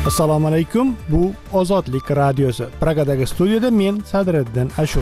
Assalomu alaykum. Bu Ozodlik radiosi. Pragadagi studiyada men Sadriddin Ashur.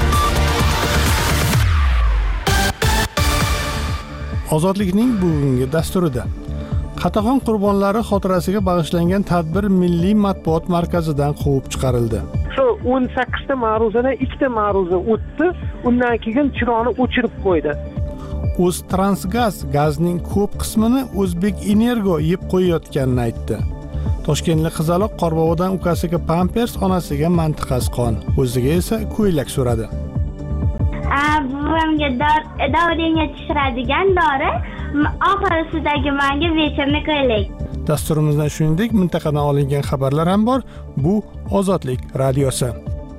Ozodlikning bugungi dasturida Qatag'on qurbonlari xotirasiga bag'ishlangan tadbir Milliy matbuot markazidan quvib chiqarildi. Shu 18 ta ma'ruzadan 2 ta ma'ruza o'tdi, undan keyin chiroqni o'chirib qo'ydi. O'ztransgaz gazning ko'p qismini O'zbek Energo yeb qo'yayotganini aytdi. Toshkentlik qizaloq Qorbobodan ukasiga pampers, onasiga mantiqas qon, o'ziga esa ko'ylak so'radi. Buvamga doriga tushiradigan dori, oxirisidagi menga vechirni ko'ylak. Dasturimizda shuningdek mintaqadan olingan xabarlar ham bor. Bu Ozodlik radiosi.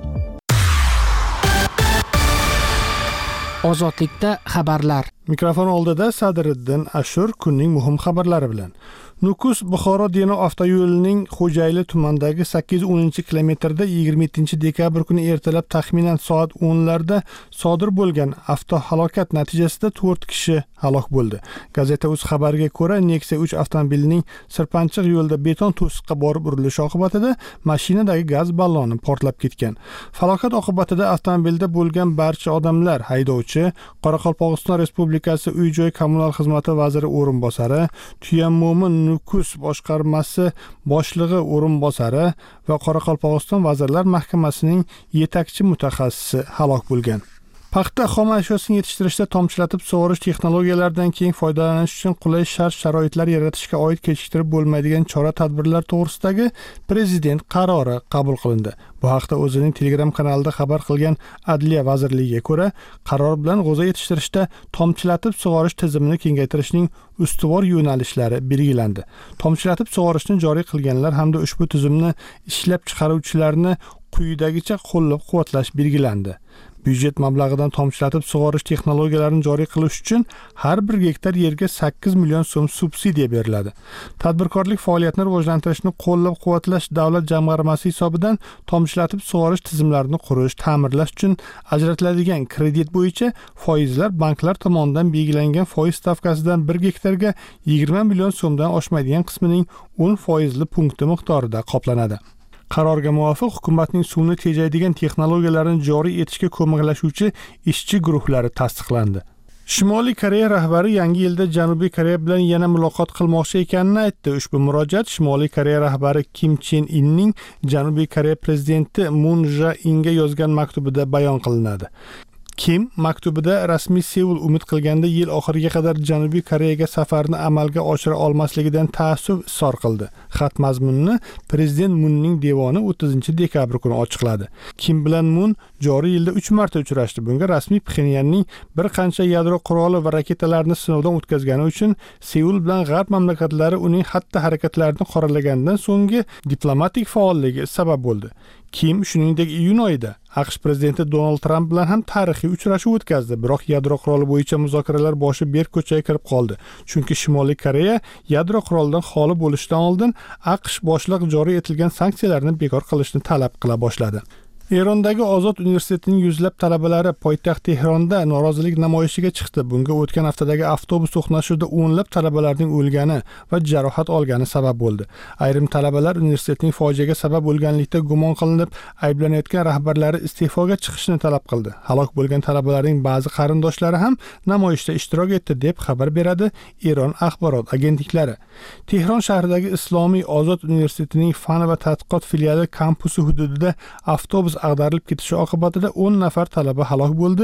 Ozodlikda xabarlar. Mikrofon oldida Sadriddin Ashur kunning muhim xabarlari bilan. Nukus Buxoro Denov avtoyo'lining Xo'jayli tumanidagi 810 kilometrda 27 dekabr kuni ertalab taxminan soat 10 larda sodir bo'lgan avtohalokat natijasida 4 kishi halok bo'ldi. Gazeta.uz xabariga ko'ra, Nexia 3 avtomobilining sirpanchiq yo'lda beton to'siqqa borib urilishi oqibatida mashinadagi gaz balloni portlab ketgan. Falokat oqibatida avtomobilda bo'lgan barcha odamlar, haydovchi, Qoraqalpog'iston Respublikasi Uy-joy kommunal xizmati vaziri o'rinbosari, Tuyamo'min Nukus boshqarmasi boshlig'i o'rinbosari va Qoraqalpog'iston Vazirlar Mahkamasining yetakchi mutaxassisi halok bo'lgan. Paxta xom ashyosini yetishtirishda tomchilatib sug'orish texnologiyalaridan keng foydalanish uchun qulay shart-sharoitlar yaratishga oid kechiktirib bo'lmaydigan chora-tadbirlar to'g'risidagi prezident qarori qabul qilindi. Bu haqda o'zining Telegram kanalida xabar qilgan Adliya vazirligiga ko'ra, qaror bilan g'o'za yetishtirishda tomchilatib sug'orish tizimini kengaytirishning ustuvor yo'nalishlari belgilandi. Tomchilatib sug'orishni joriy qilganlar hamda ushbu tizimni ishlab chiqaruvchilarni quyidagicha qo'llab-quvvatlash belgilandi. Byudjet mablag'idan tomchilatib sug'orish texnologiyalarini joriy qilish uchun har 1 gektar yerga 8 million so'm subsidiya beriladi. Tadbirkorlik faoliyatini rivojlantirishni qo'llab-quvvatlash davlat jamg'armasi hisobidan tomchilatib sug'orish tizimlarini qurish, ta'mirlash uchun ajratiladigan kredit bo'yicha foizlar banklar tomonidan belgilangan foiz stavkasidan 1 gektarga 20 million so'mdan oshmaydigan qismining 10% punkti miqdorida qoplanadi. Qarorga muvofiq hukumatning suvni tejaydigan texnologiyalarini joriy etishga ko'maklashuvchi ishchi guruhlari tasdiqlandi. Shimoliy Koreya rahbari yangi yilda Janubiy Koreya bilan yana muloqot qilmoqchi ekanini aytdi. Ushbu murojaat Shimoliy Koreya rahbari Kim Chen Inning Janubiy Koreya prezidenti Moon Jae-inga yozgan maktubida bayon qilinadi. Kim maktubida rasmiy Seul umid qilganda yil oxiriga qadar Janubiy Koreyaga safarni amalga oshira olmasligidan ta'assuf izhor qildi. Xat mazmunini prezident Moonning devoni 30 dekabr kuni ochiqladi. Kim bilan Moon joriy yilda 3 marta uchrashdi. Bunga rasmiy Pxenyanning bir qancha yadro quroli va raketalarni sinovdan o'tkazgani uchun Seul bilan g'arb mamlakatlari uning xatti-harakatlarini qoralagandan so'nggi diplomatik faolligi sabab bo'ldi. Kim shuningdek iyun oyida AQSh prezidenti Donald Trump bilan ham tarixiy uchrashuv o'tkazdi, biroq yadro quroli bo'yicha muzokaralar boshi berk ko'chaga kirib qoldi. Chunki Shimoliy Koreya yadro qurolidan xoli bo'lishidan oldin AQSh boshliq joriy etilgan sanksiyalarni bekor qilishni talab qila boshladi. Erondagi Ozod universitetining yuzlab talabalari poytaxt Tehronda norozilik namoyishiga chiqdi. Bunga o'tgan haftadagi avtobus to'qnashuvida o'nlab talabalarning o'lgani va jarohat olgani sabab bo'ldi. Ayrim talabalar universitetning fojiaga sabab bo'lganlikda gumon qilinib, ayblanayotgan rahbarlari iste'foga chiqishni talab qildi. Halok bo'lgan talabalarning ba'zi qarindoshlari ham namoyishda ishtirok etdi deb xabar beradi Eron axborot agentliklari. Tehron shahridagi Islomiy Ozod universitetining fan va tadqiqot filiali kampusi hududida avtobus ag'darilib ketishi oqibatida 10 nafar talaba halok bo'ldi,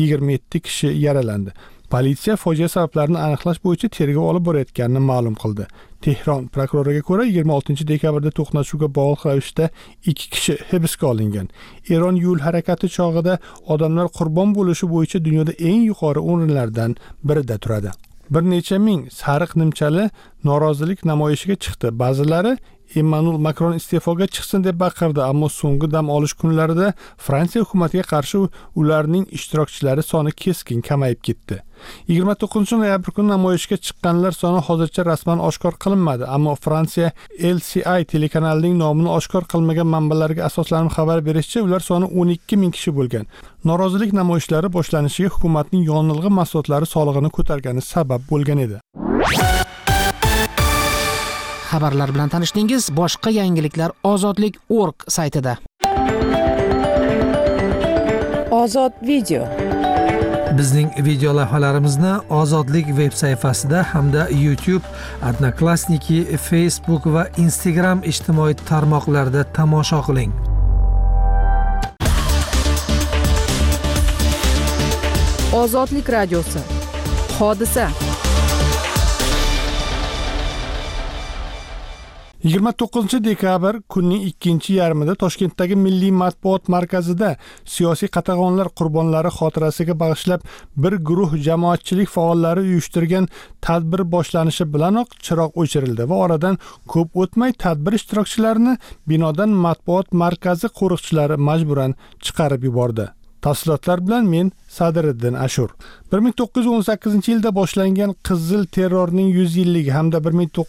27 kishi yaralandi. Politsiya fojia sabablarini aniqlash bo'yicha tergov olib borayotganini ma'lum qildi. Tehron prokuroriga ko'ra 26 dekabrda to'qnashuvga bog'liq ravishda 2 kishi hibsga olingan. Eron yo'l harakati chog'ida odamlar qurbon bo'lishi bo'yicha dunyoda eng yuqori o'rinlardan birida turadi. Bir necha ming sariq nimchali norozilik namoyishiga chiqdi. Ba'zilari Emmanuel Macron iste'foga chiqsin deb baqirdi, ammo so'nggi dam olish kunlarida Fransiya hukumatiga qarshi ularning ishtirokchilari soni keskin kamayib ketdi. 29-noyabr kuni namoyishga chiqqanlar soni hozircha rasman oshkor qilinmadi, ammo Fransiya LCI telekanalining nomini oshkor qilmagan manbalarga asoslanib xabar berishicha, ular soni 12 ming kishi bo'lgan. Norozilik namoyishlari boshlanishiga hukumatning yonilg'i mahsulotlari solig'ini ko'targani sabab bo'lgan edi. xabarlar bilan tanishdingiz. Boshqa yangiliklar ozodlik.org saytida. Ozod video. Bizning video lavhalarimizni Ozodlik veb sayfasida hamda YouTube, Odnoklassniki, Facebook va Instagram ijtimoiy tarmoqlarida tomosha qiling. Ozodlik radiosi. Hodisa. 29 dekabr kunning ikkinchi yarmida Toshkentdagi Milliy matbuot markazida siyosiy qatag'onlar qurbonlari xotirasiga bag'ishlab bir guruh jamoatchilik faollari uyushtirgan tadbir boshlanishi bilanoq chiroq o'chirildi va oradan ko'p o'tmay tadbir ishtirokchilarini binodan matbuot markazi qo'riqchilari majburan chiqarib yubordi. Tafsilotlar bilan men Sadiriddin Ashur. 1918-yilda boshlangan Qizil terrorning 100 yilligi hamda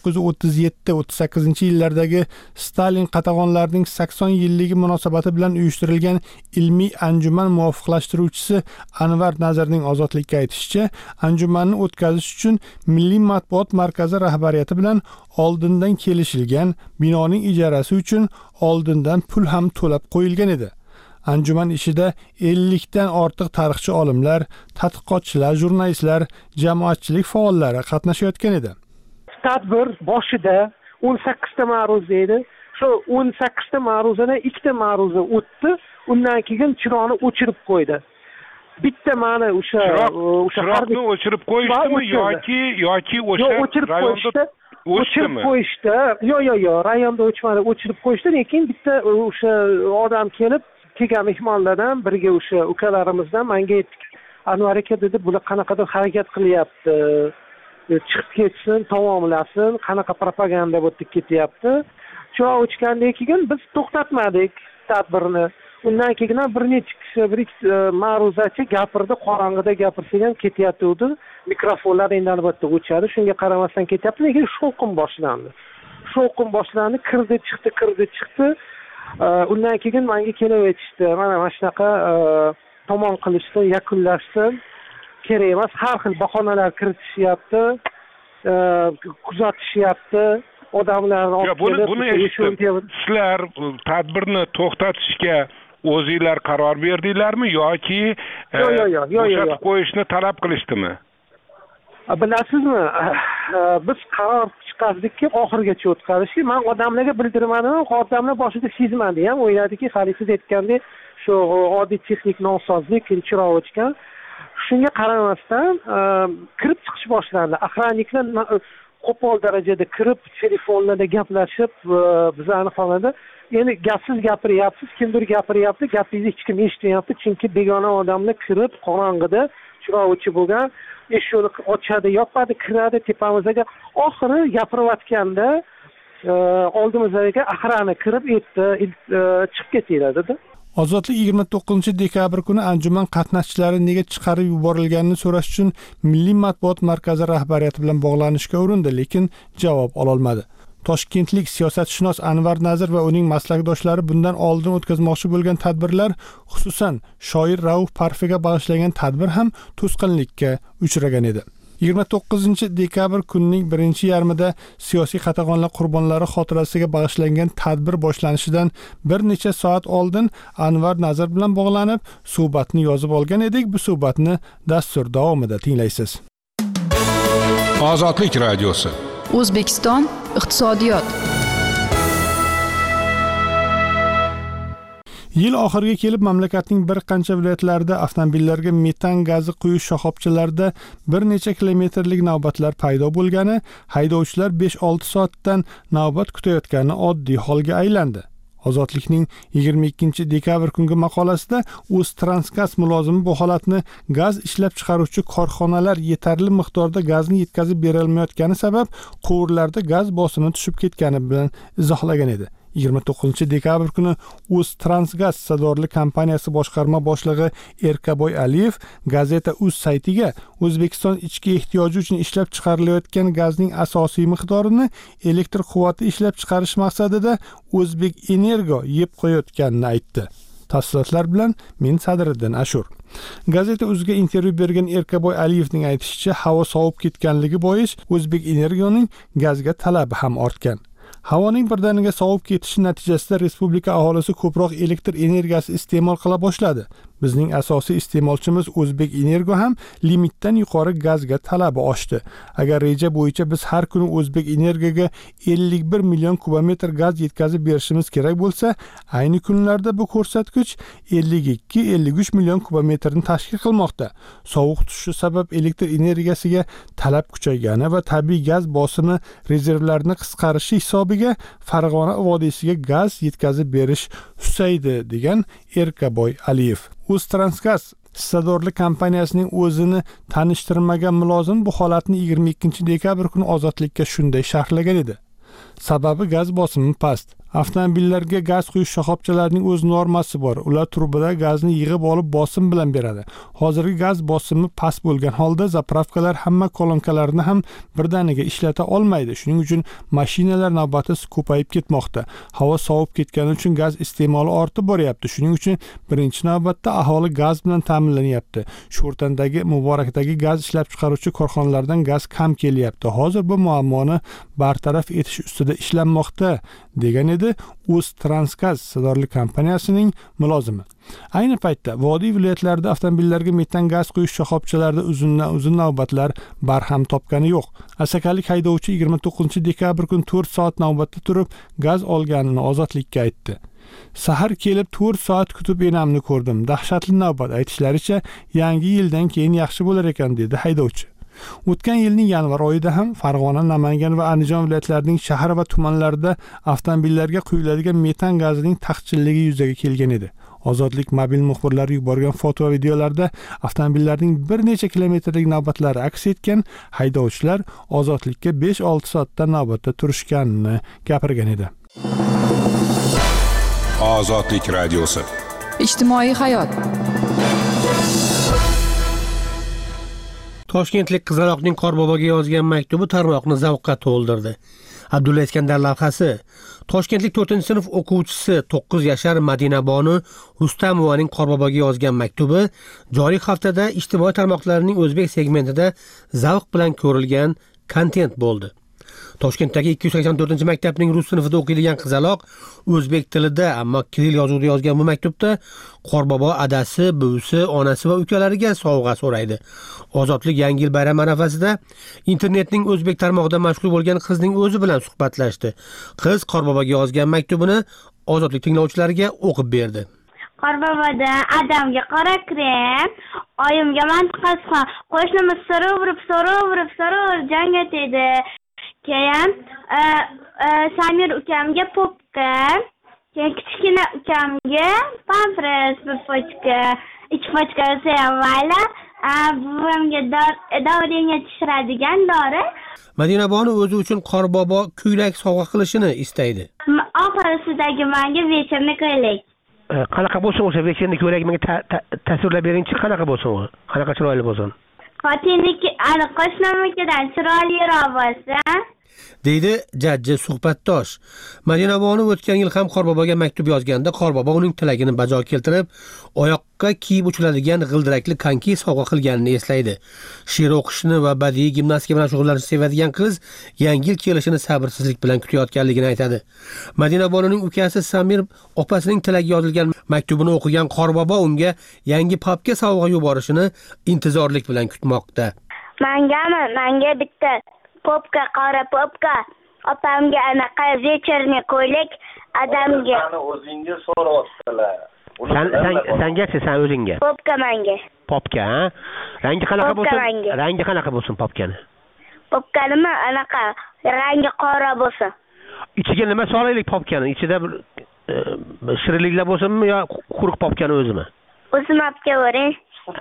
1937-38 yillardagi Stalin qatag'onlarining 80 yilligi munosabati bilan uyushtirilgan ilmiy anjuman muvofiqlashtiruvchisi Anvar Nazarning Ozodlikka aytishicha, anjumanni o'tkazish uchun Milliy matbuot markazi rahbariyati bilan oldindan kelishilgan binoning ijarasi uchun oldindan pul ham to'lab qo'yilgan edi. Anjuman ishida 50 dan ortiq tarixchi olimlar, tadqiqotchilar, jurnalistlar, jamoatchilik faollari qatnashayotgan edi. Tadbir boshida 18 ta ma'ruza edi. Shu 18 ta ma'ruzadan 2 ta ma'ruza o'tdi. Undan keyin chiroqni o'chirib qo'ydi. Bitta mana o'sha chiroqni o'chirib qo'yishdimi yoki o'sha rayonda o'chirib qo'yishdi. Yo'q, rayonda o'chmadi, o'chirib qo'yishdi, lekin bitta o'sha odam kelib kelgan mehmonlardan biriga o'sha ukalarimizdan menga aytdi, Anvar aka dedi, bular qanaqadir harakat qilyapti, chiqib ketsin, tamomlasin, qanaqa propaganda bo'lib ketyapti. Shu o'chgandan keyin biz to'xtatmadik tadbirni. Undan keyin bir necha kishi, bir ma'ruzachi gapirdi, qorong'ida gapirsa ham ketayotdi. Mikrofonlar endi albatta o'chadi, shunga qaramasdan ketyapti, lekin shovqin boshlandi. Kirdi, chiqdi. Undan keyin menga kelib aytishdi, mana shunaqa tomon qilishdi, yakunlashsin, kerak emas, har xil bahonalar kiritishyapti, kuzatishyapti, odamlarni olib kelib. Buni eshitdim. Sizlar tadbirni to'xtatishga o'zingizlar qaror berdinglarmi yoki bo'shatib qo'yishni talab qilishdimi? Bilasizmi, biz qaror chiqardikki, oxirigacha o'tkazishga. Men odamlarga bildirmadim, odamlar boshida sezmadi ham, o'yladiki, hali siz aytgandek, shu oddiy texnik nosozlik, chiroq o'chgan. Shunga qaramasdan kirib chiqish boshlandi. Охранникlar qo'pol darajada kirib, telefonlarda gaplashib, bizlarni xonada endi gapsiz gapiryapsiz, kimdir gapiryapti, gapingizni hech kim eshitmayapti, chunki begona odamlar kirib qorong'ida chiroq o'chib bo'lgan, eshikni ochadi, yopadi, kiradi tepamizga. Oxiri gapirayotganda oldimizga охрана kirib chiqib ketinglar dedi. Ozodlik 29 dekabr kuni anjuman qatnashchilari nega chiqarib yuborilganini so'rash uchun Milliy matbuot markazi rahbariyati bilan bog'lanishga urindi, lekin javob ololmadi. Toshkentlik siyosatshunos Anvar Nazir va uning maslakdoshlari bundan oldin o'tkazmoqchi bo'lgan tadbirlar, xususan shoir Rauf Parfiga bag'ishlangan tadbir ham to'sqinlikka uchragan edi. 29 dekabr kunning birinchi yarmida siyosiy qatag'onlar qurbonlari xotirasiga bag'ishlangan tadbir boshlanishidan bir necha soat oldin Anvar Nazir bilan bog'lanib, suhbatni yozib olgan edik. Bu suhbatni dastur davomida tinglaysiz. Ozodlik radiosi. O'zbekiston iqtisodiyot. Yil oxiriga kelib mamlakatning bir qancha viloyatlarida avtomobillarga metan gazi quyish shoxobchalarida bir necha kilometrlik navbatlar paydo bo'lgani, haydovchilar 5-6 soatdan navbat kutayotgani oddiy holga aylandi. Ozodlikning 22 dekabr kungi maqolasida O'ztransgaz mulozimi bu holatni gaz ishlab chiqaruvchi korxonalar yetarli miqdorda gazni yetkazib berolmayotgani sabab quvurlarda gaz bosimi tushib ketgani bilan izohlagan edi. 29 dekabr kuni O'ztransgaz sazorli kompaniyasi boshqarma boshlig'i Erkaboy Aliyev gazeta Uz saytiga O'zbekiston ichki ehtiyoji uchun ishlab chiqarilayotgan gazning asosiy miqdorini elektr quvvati ishlab chiqarish maqsadida O'zbek Energo yeb qo'yayotganini aytdi. Tafsilotlar bilan men Sadiriddin Ashur. Gazeta Uzga intervyu bergan Erkaboy Aliyevning aytishicha, havo sovib ketganligi bois O'zbek Energoning gazga talabi ham ortgan. Havoning birdaniga sovib ketishi natijasida respublika aholisi ko'proq elektr energiyasi iste'mol qila boshladi. Bizning asosiy iste'molchimiz O'zbek Energo ham limitdan yuqori gazga talabi oshdi. Agar reja bo'yicha biz har kuni O'zbek Energoga 51 million kubometr gaz yetkazib berishimiz kerak bo'lsa, ayni kunlarda bu ko'rsatkich 52-53 million kubometrni tashkil qilmoqda. Sovuq tushishi sabab elektr energiyasiga talab kuchaygani va tabiiy gaz bosimi rezervlarini qisqarishi hisobiga Farg'ona vodiysiga gaz yetkazib berish susaydi, degan Erkaboy Aliyev. Uztransgaz hissadorlik kompaniyasining o'zini tanishtirmagan mulozim bu holatni 22-dekabr kuni Ozodlikka shunday sharhlagan edi. Sababi gaz bosimi past. Avtomobillarga gaz quyish shoxobchalarining o'z normasi bor. Ular trubada gazni yig'ib olib bosim bilan beradi. Hozirgi gaz bosimi past bo'lgan holda zapravkalar hamma kolonkalarini ham birdaniga ishlata olmaydi. Shuning uchun mashinalar navbati ko'payib ketmoqda. Havo sovib ketgani uchun gaz iste'moli ortib boryapti. Shuning uchun birinchi navbatda aholi gaz bilan ta'minlanyapti. Sho'rtandagi Muborakdagi gaz ishlab chiqaruvchi korxonalardan gaz kam kelyapti. Hozir bu muammoni bartaraf etish ustida ishlanmoqda, degan edi Uztransgaz hissadorlik kompaniyasining mulozimi. Ayni paytda vodiy viloyatlarida avtomobillarga metan gaz quyish shoxobchalarida uzun navbatlar barham topgani yo'q. Asakalik haydovchi 29-dekabr kuni 4 soat navbatda turib gaz olganini Ozodlikka aytdi. Sahar kelib 4 soat kutib enamni ko'rdim. Dahshatli navbat, aytishlaricha yangi yildan keyin yaxshi bo'lar ekan, dedi haydovchi. O'tgan yilning yanvar oyida ham Farg'ona, Namangan va Andijon viloyatlarining shahar va tumanlarida avtomobillarga quyiladigan metan gazining taqchilligi yuzaga kelgan edi. Ozodlik mobil muxbirlari yuborgan foto va videolarda avtomobillarning bir necha kilometrlik navbatlari aks etgan, haydovchilar Ozodlikka 5-6 soatdan navbatda turishganini gapirgan edi. Ozodlik radiosi. Ijtimoiy hayot. Toshkentlik qizaloqning Qorboboga yozgan maktubi tarmoqni zavqqa to'ldirdi. Abdulla Iskandar lavhasi. Toshkentlik 4-sinf o'quvchisi 9 yashar Madinabonu Rustamovaning Qorboboga yozgan maktubi joriy haftada ijtimoiy tarmoqlarning o'zbek segmentida zavq bilan ko'rilgan kontent bo'ldi. Toshkentdagi 284-maktabning rus sinfida o'qiydigan qizaloq o'zbek tilida, ammo kiril yozuvida yozgan bu maktubda Qorbobo adasi, buvisi, onasi va ukalariga sovg'a so'raydi. Ozodlik Yangi yil bayrami arafasida internetning o'zbek tarmog'ida mashhur bo'lgan qizning o'zi bilan suhbatlashdi. Qiz Qorboboga yozgan maktubini Ozodlik tinglovchilariga o'qib berdi. Qorboboda adamga qora krem, oyimga mantiqasi, qo'shnimiz so'rov janga dedi. Keyin Samir ukamga popka, keyin kichkina ukamga pampers bir pochka, 2 pochka sevmaylar. Buvamga doriga tushiradigan dori. Madinabonu o'zi uchun Qorbobo ko'ylak sovg'a qilishini istaydi. Oxirisidagi menga vechirni ko'ylak. Qanaqa bo'lsin o'sha vechirni ko'ylak, menga tasvirlab beringchi, qanaqa bo'lsin u? Qanaqa chiroyli bo'lsin? Xotiniki, ana qo'shnimikidan chiroyliroq bo'lsa, deydi jajji suhbatdosh. Madinabonu o'tgan yil ham Qorboboga maktub yozganda Qorbobo uning tilagini bajo keltirib, oyoqqa kiyib uchiladigan g'ildirakli konki sovg'a qilganini eslaydi. She'r o'qishni va badiiy gimnastika bilan shug'ullanishni sevadigan qiz yangi yil kelishini sabrsizlik bilan kutayotganligini aytadi. Madinabonuning ukasi Samir opasining tilagi yozilgan maktubini o'qigan Qorbobo unga yangi papka sovg'a yuborishini intizorlik bilan kutmoqda. Menga bitta popka, qora popka, opamga anaqa vechirni ko'ylak, adamga. O'zingga so'rayaptilar. Sengachi, sen o'zingga. Popka menga. Popka, ha? Rangi qanaqa bo'lsin? Rangi qanaqa bo'lsin popkani? Popkanimi anaqa rangi qora bo'lsin. Ichiga nima solaylik popkani? Ichida bir shirinliklar bo'lsinmi yo quruq popkani o'zimi? O'zim olib ko'ring.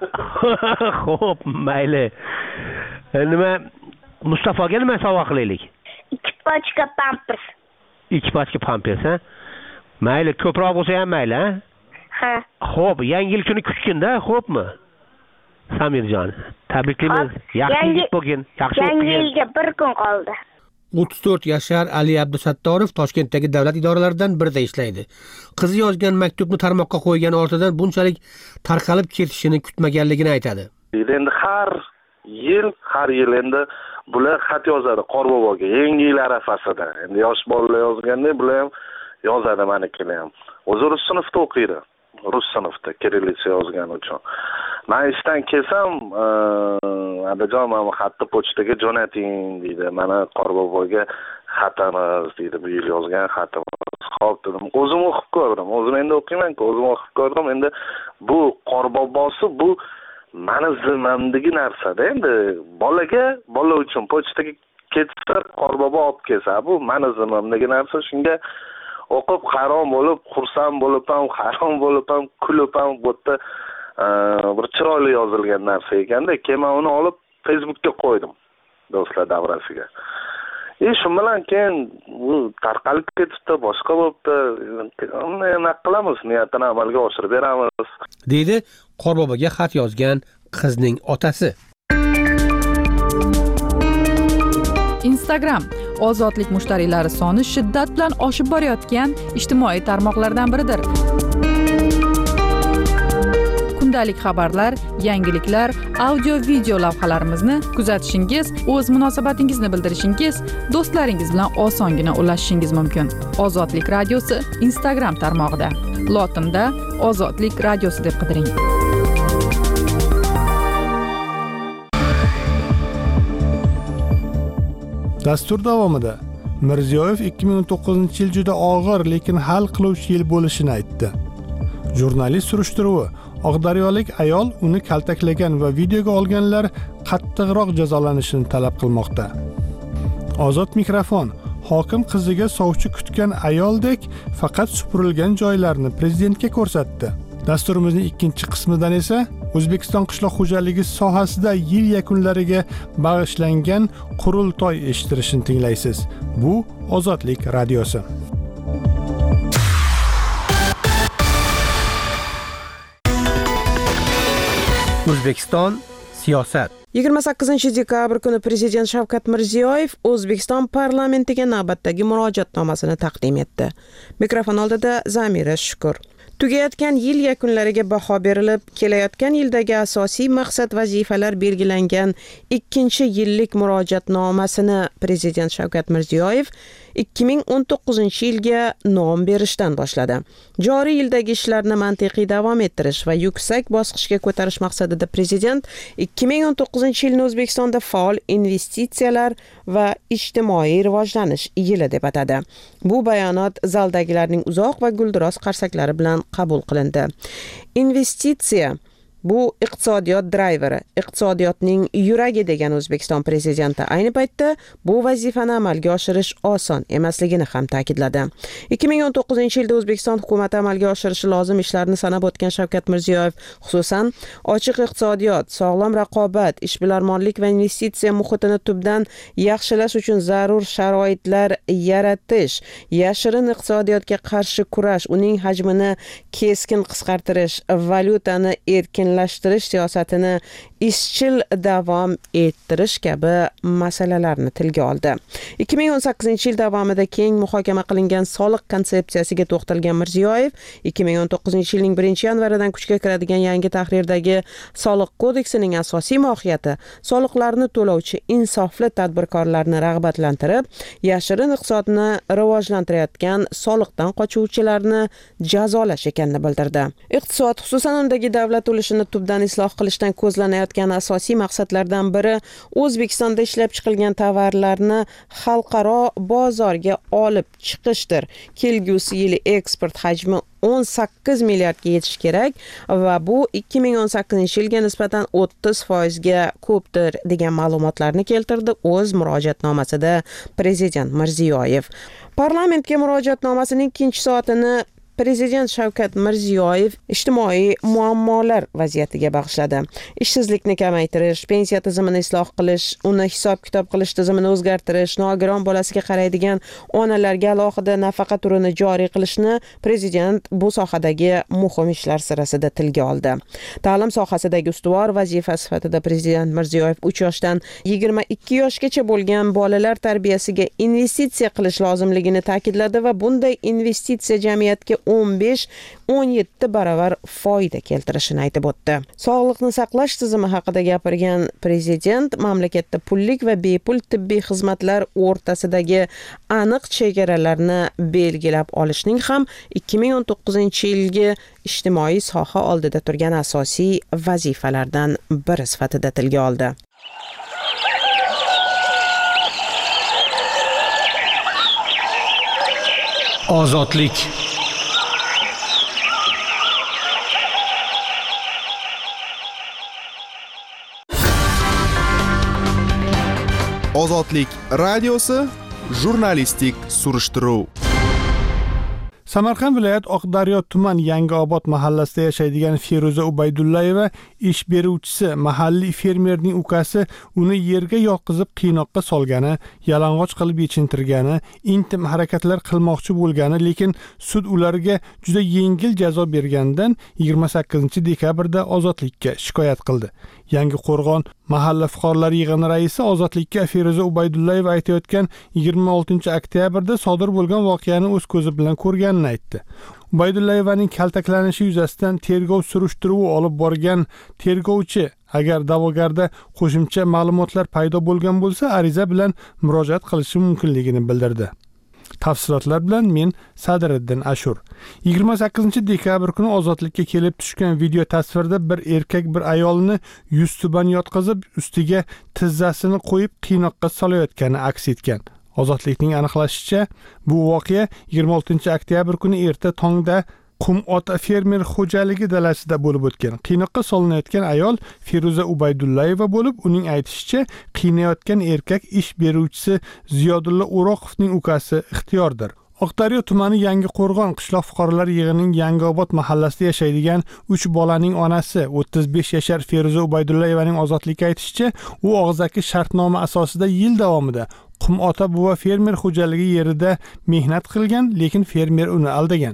Xo'p, mayli. Nima Mustafoga nima sovg'a qilaylik? 2 pochka pampers. 2 pochka pampers, ha? Mayli, ko'proq bo'lsa ham mayli, ha? Ha. Xo'p, yangi yil kuni kutgin-da, xo'pmi? Samirjon, tabriklaymiz. Yaxshi yil bo'lgin, yaxshi o'qigin. Yangi yilga 1 kun qoldi. 34 yashar Ali Abdusattorov Toshkentdagi davlat idoralaridan birida ishlaydi. Qizi yozgan maktubni tarmoqqa qo'ygan ortidan bunchalik tarqalib ketishini kutmaganligini aytadi. Endi har yil endi bular xat yozadi Qorboboga yangi arafasida. Endi yosh bolalar yozganda bular ham yozadi manikilar ham. O'zi rus sinfda o'qiydi. Rus sinfda kirillitsa yozgani uchun. Men ishdan kelsam, adajon mana xatni pochtaga jo'nating deydi. Mana Qorboboga xatimiz deydi. Bu yil yozgan xatimiz. Xo'p dedim. O'zim o'qib ko'rdim. O'zim endi o'qiyman-ku, o'zim o'qib ko'rdim. Endi bu Qorbobosi bu mani zimmamdagi narsa-da. Endi bola uchun pochtaga ketsa, Qorbobo olib kelsa, bu mani zimmamdagi narsa. Shunga o'qib hayron bo'lib, xursand bo'lib ham, hayron bo'lib ham, kulib ham bu yerda bir chiroyli yozilgan narsa ekanda, keyin men uni olib Facebookga qo'ydim do'stlar davrasiga. Shu bilan keyin u tarqalib ketibdi, boshqa bo'libdi. Nima qilamiz? Niyatini amalga oshirib beramiz, deydi Qorboboga xat yozgan qizning otasi. Instagram ozodlik mushtariylari soni shiddat bilan oshib borayotgan ijtimoiy tarmoqlardan biridir. Kundalik xabarlar, yangiliklar, audio-video lavhalarimizni kuzatishingiz, o'z munosabatingizni bildirishingiz, do'stlaringiz bilan osongina ulashishingiz mumkin. Ozodlik radiosi Instagram tarmog'ida. Lotinda Ozodlik radiosi deb qidiring. Dastur davomida Mirziyoyev 2019-yil juda og'ir, lekin hal qiluvchi yil bo'lishini aytdi. Jurnalist surishtiruvi: Oqdaryolik ayol uni kaltaklagan va videoga olganlar qattiqroq jazolanishini talab qilmoqda. Ozod mikrofon: hokim qiziga sovchi kutgan ayoldek faqat supurilgan joylarni prezidentga ko'rsatdi. Dasturimizning ikkinchi qismidan esa O'zbekiston qishloq xo'jaligi sohasida yil yakunlariga bag'ishlangan qurultoy eshittirishini tinglaysiz. Bu Ozodlik radiosi. O'zbekiston siyosat. 28-dekabr kuni Prezident Shavkat Mirziyoyev O'zbekiston parlamentiga navbatdagi murojaatnomasini taqdim etdi. Mikrofon oldida Zamira Shukur. Tugayotgan yil yakunlariga baho berilib, kelayotgan yildagi asosiy maqsad vazifalar belgilangan 2-yillik murojaatnomasini Prezident Shavkat Mirziyoyev 2019-yilga nom berishdan boshladi. Joriy yildagi ishlarni mantiqiy davom ettirish va yuksak bosqichga ko'tarish maqsadida Prezident 2019-yilni O'zbekistonda faol investitsiyalar va ijtimoiy rivojlanish yili deb atadi. Bu bayonot zaldagilarning uzoq va gulduros qarsaklari bilan qabul qilindi. Investitsiya bu iqtisodiyot drayveri, iqtisodiyotning yuragi degan O'zbekiston prezidenti ayni paytda bu vazifani amalga oshirish oson emasligini ham ta'kidladi. 2019-yilda O'zbekiston hukumati amalga oshirishi lozim ishlarni sanab o'tgan Shavkat Mirziyoyev, xususan ochiq iqtisodiyot, sog'lom raqobat, ishbilarmonlik va investitsiya muhitini tubdan yaxshilash uchun zarur sharoitlar yaratish, yashirin iqtisodiyotga qarshi kurash, uning hajmini keskin qisqartirish, valyutani erkinlashtirish siyosatini izchil davom ettirish kabi masalalarni tilga oldi. 2018-yil davomida keng muhokama qilingan soliq konsepsiyasiga to'xtalgan Mirziyoyev, 2019-yilning 1-yanvaridan kuchga kiradigan yangi tahrirdagi soliq kodeksining asosiy mohiyati soliqlarni to'lovchi insofli tadbirkorlarni rag'batlantirib, yashirin iqtisodni rivojlantirayotgan soliqdan qochuvchilarni jazolash ekanini bildirdi. Iqtisod, xususan undagi davlat ulushini tubdan isloh qilishdan ko'zlanayotgan asosiy maqsadlardan biri O'zbekistonda ishlab chiqilgan tovarlarni xalqaro bozorga olib chiqishdir. Kelgusi yili eksport hajmi 18 milliardga yetish kerak va bu 2018-yilga nisbatan 30% ga ko'pdir degan ma'lumotlarni keltirdi o'z murojaatnomasida Prezident Mirziyoyev. Parlamentga murojaatnomasining 2-soatini Prezident Shavkat Mirziyoyev ijtimoiy muammolar vaziyatiga bag'ishladi. Ishsizlikni kamaytirish, pensiya tizimini isloh qilish, uni hisob-kitob qilish tizimini o'zgartirish, nogiron bolasiga qaraydigan onalarga alohida nafaqa turini joriy qilishni Prezident bu sohadagi muhim ishlar sirasida tilga oldi. Ta'lim sohasidagi ustuvor vazifa sifatida Prezident Mirziyoyev 3 yoshdan 22 yoshgacha bo'lgan bolalar tarbiyasiga investitsiya qilish lozimligini ta'kidladi va bunday investitsiya jamiyatga 15-17 barobar foyda keltirishini aytib o'tdi. Sog'liqni saqlash tizimi haqida gapirgan prezident mamlakatda pullik va bepul tibbiy xizmatlar o'rtasidagi aniq chegaralarni belgilab olishning ham 2019-yilgi ijtimoiy soha oldida turgan asosiy vazifalardan biri sifatida tilga oldi. Ozodlik. Ozodlik radiosi jurnalistik surishtiruv. Samarqand viloyat Oqdaryo tuman Yangiobod mahallasida yashaydigan Feruza Ubaydullayeva ish beruvchisi mahalliy fermerning ukasi uni yerga yotqizib qiynoqqa solgani, yalang'och qilib yechintirgani, intim harakatlar qilmoqchi bo'lgani, lekin sud ularga juda yengil jazo berganidan 28-dekabrda ozodlikka shikoyat qildi. Yangi Qo'rg'on mahalla fuqarolar yig'ini raisi ozodlikka Feruza Ubaydullayeva aytayotgan 26-oktyabrda sodir bo'lgan voqeani o'z ko'zi bilan ko'rganini aytdi. Ubaydullayevaning kaltaklanishi yuzasidan tergov surishtiruvi olib borgan tergovchi agar da'vogarda qo'shimcha ma'lumotlar paydo bo'lgan bo'lsa, ariza bilan murojaat qilishi mumkinligini bildirdi. Tafsilotlar bilan men Sadiriddin Ashur. 28-dekabr kuni ozodlikka kelib tushgan video tasvirda bir erkak bir ayolni yuztuban yotqizib, ustiga tizzasini qo'yib qiynoqqa solayotgani aks etgan. Ozodlikning aniqlashicha, bu voqea 26-oktyabr kuni erta tongda Qumota fermer xo'jaligi dalasida bo'lib o'tgan. Qiynoqqa solinayotgan ayol Feruza Ubaydullayeva bo'lib, uning aytishicha, qiynayotgan erkak ish beruvchisi Ziyodulla O'roqovning ukasi Ixtiyordir. Oqdaryo tumani Yangi Qo'rg'on qishloq fuqarolar yig'inining Yangiobod mahallasida yashaydigan 3 bolaning onasi 35 yashar Feruza Ubaydullayevaning ozodlikka aytishicha, u og'zaki shartnoma asosida yil davomida Qumota buva fermer xo'jaligi yerida mehnat qilgan, lekin fermer uni aldagan.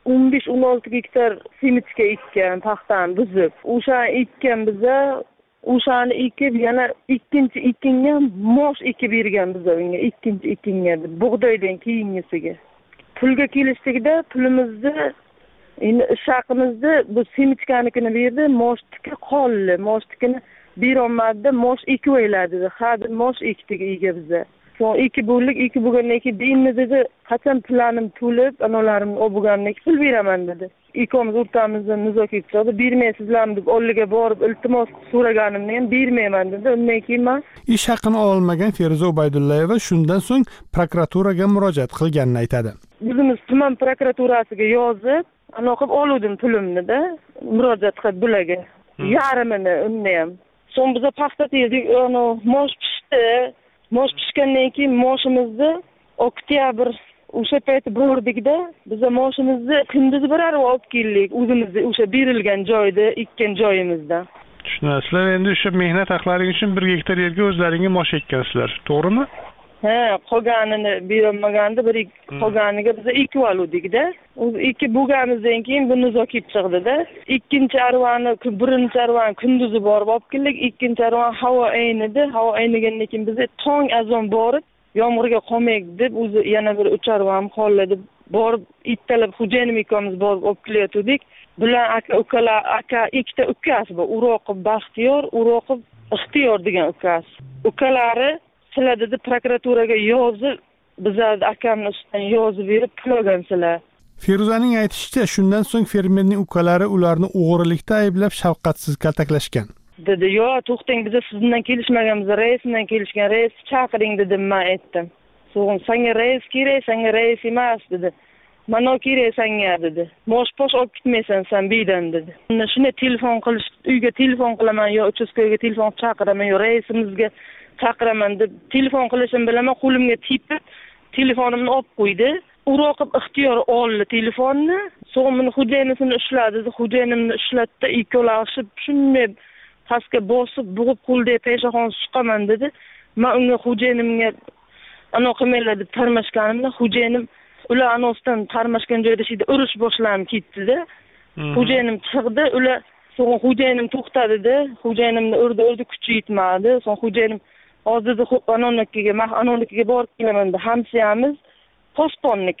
15-16 gektar semichka ekkan, paxtani buzib. O'sha ekkan biza, o'shani ekib yana ikkinchi ekinga mosh ekib bergan biza unga, ikkinchi ekinga bug'doydan keyingisiga. Pulga kelishdigida pulimizni, endi ish haqimizni bu semichkanikini berdi, moshtiki qoldi. Moshtikini berolmadi, mosh ekib o'yladi. Ha, mosh ekdik ega biza. Son 2 bo'llik 2 bo'lgandan keyin endi dedi, qachon planim to'lib, anolarimni olib bo'lgandan keyin pul beraman dedi. Ikkomiz o'rtamizda nizo kelib chiqdi. Bermaysizlarmi deb oldiga borib iltimos so'raganimni ham bermayman dedi. Undan keyin men ish haqini olmagan Feruza Ubaydullayeva shundan so'ng prokuraturaga murojaat qilganini aytadi. Bizimiz tuman prokuraturasiga yozib, aniqib oluvdim pulimni-da, murojaat qilib bularga. Yarmini undan ham. So'ng biz paxta terdik, mosh pishdi. Mosh pishgandan keyin moshimizni oktyabr o'sha payti bordikda, biz moshimizni kunduz birar olib keldik, o'zimizda o'sha berilgan joyda, ekkan joyimizda. Tushunasizlar, endi o'sha mehnat haqlaring uchun 1 gektar yerga o'zlaringiz mosh ekkansizlar, to'g'rimi? Ha, qolganini berolmaganda bir qolganiga biz ekib oldik-da. Ekib bo'lganimizdan keyin bu nizo kelib chiqdi-da. Ikkinchi arvani, birinchi arvani kunduzi borib olib keldik, ikkinchi arvani havo aynidi. Havo aynigandan keyin biz tong azon borib, yomg'irga qolmaylik deb o'zi yana bir 3 arvam qoldi. Borib ittalab xo'jayinim ikkomiz borib olib kelayotdik. Bular ukalar, ikkita ukasi bor. O'roqov Baxtiyor, O'roqov Ixtiyor degan ukasi. Ukalari sizlar dedi prokuraturaga yozib, bizlarni akamni ustidan yozib berib pul olgansizlar. Feruzaning aytishicha, shundan so'ng fermerning ukalari ularni o'g'rilikda ayblab shafqatsiz kaltaklashgan. Dedi, "Yo, to'xtang, biz siz bilan kelishmaganmiz, rais bilan kelishgan, rais chaqiring" dedim, men aytdim. So'ng senga rais kerak, senga rais emas dedi. Mana kerak senga dedi. Mosh-posh olib ketmaysan sen biydan dedi. Shuni telefon qilish, uyga telefon qilaman, yo uchastkaga telefon chaqiraman, yo raisimizga chaqiraman deb telefon qilishim bilaman, qo'limga tepib telefonimni olib qo'ydi. O'roqib Ixtiyor oldi telefonni. So'ng meni xo'jayinisini ushladi, xo'jayinimni ushlatdi, ikkovlashib shunday pastga bosib, bo'g'ib qo'lda peshaxon chiqaman dedi. Men unga xo'jayinimga ana qilmaylar deb tarmashganimda xo'jayinim ular anosdan tarmashgan joyda shida urush boshlanib ketdi-da. Xo'jayinim chiqdi, ular so'ng xo'jayinim to'xtadi-da, xo'jayinimni urdi, kuchi yetmadi. So'ng xo'jayinim hozirda anonikiga borib kelaman deb hamshiyamiz posponnikiga.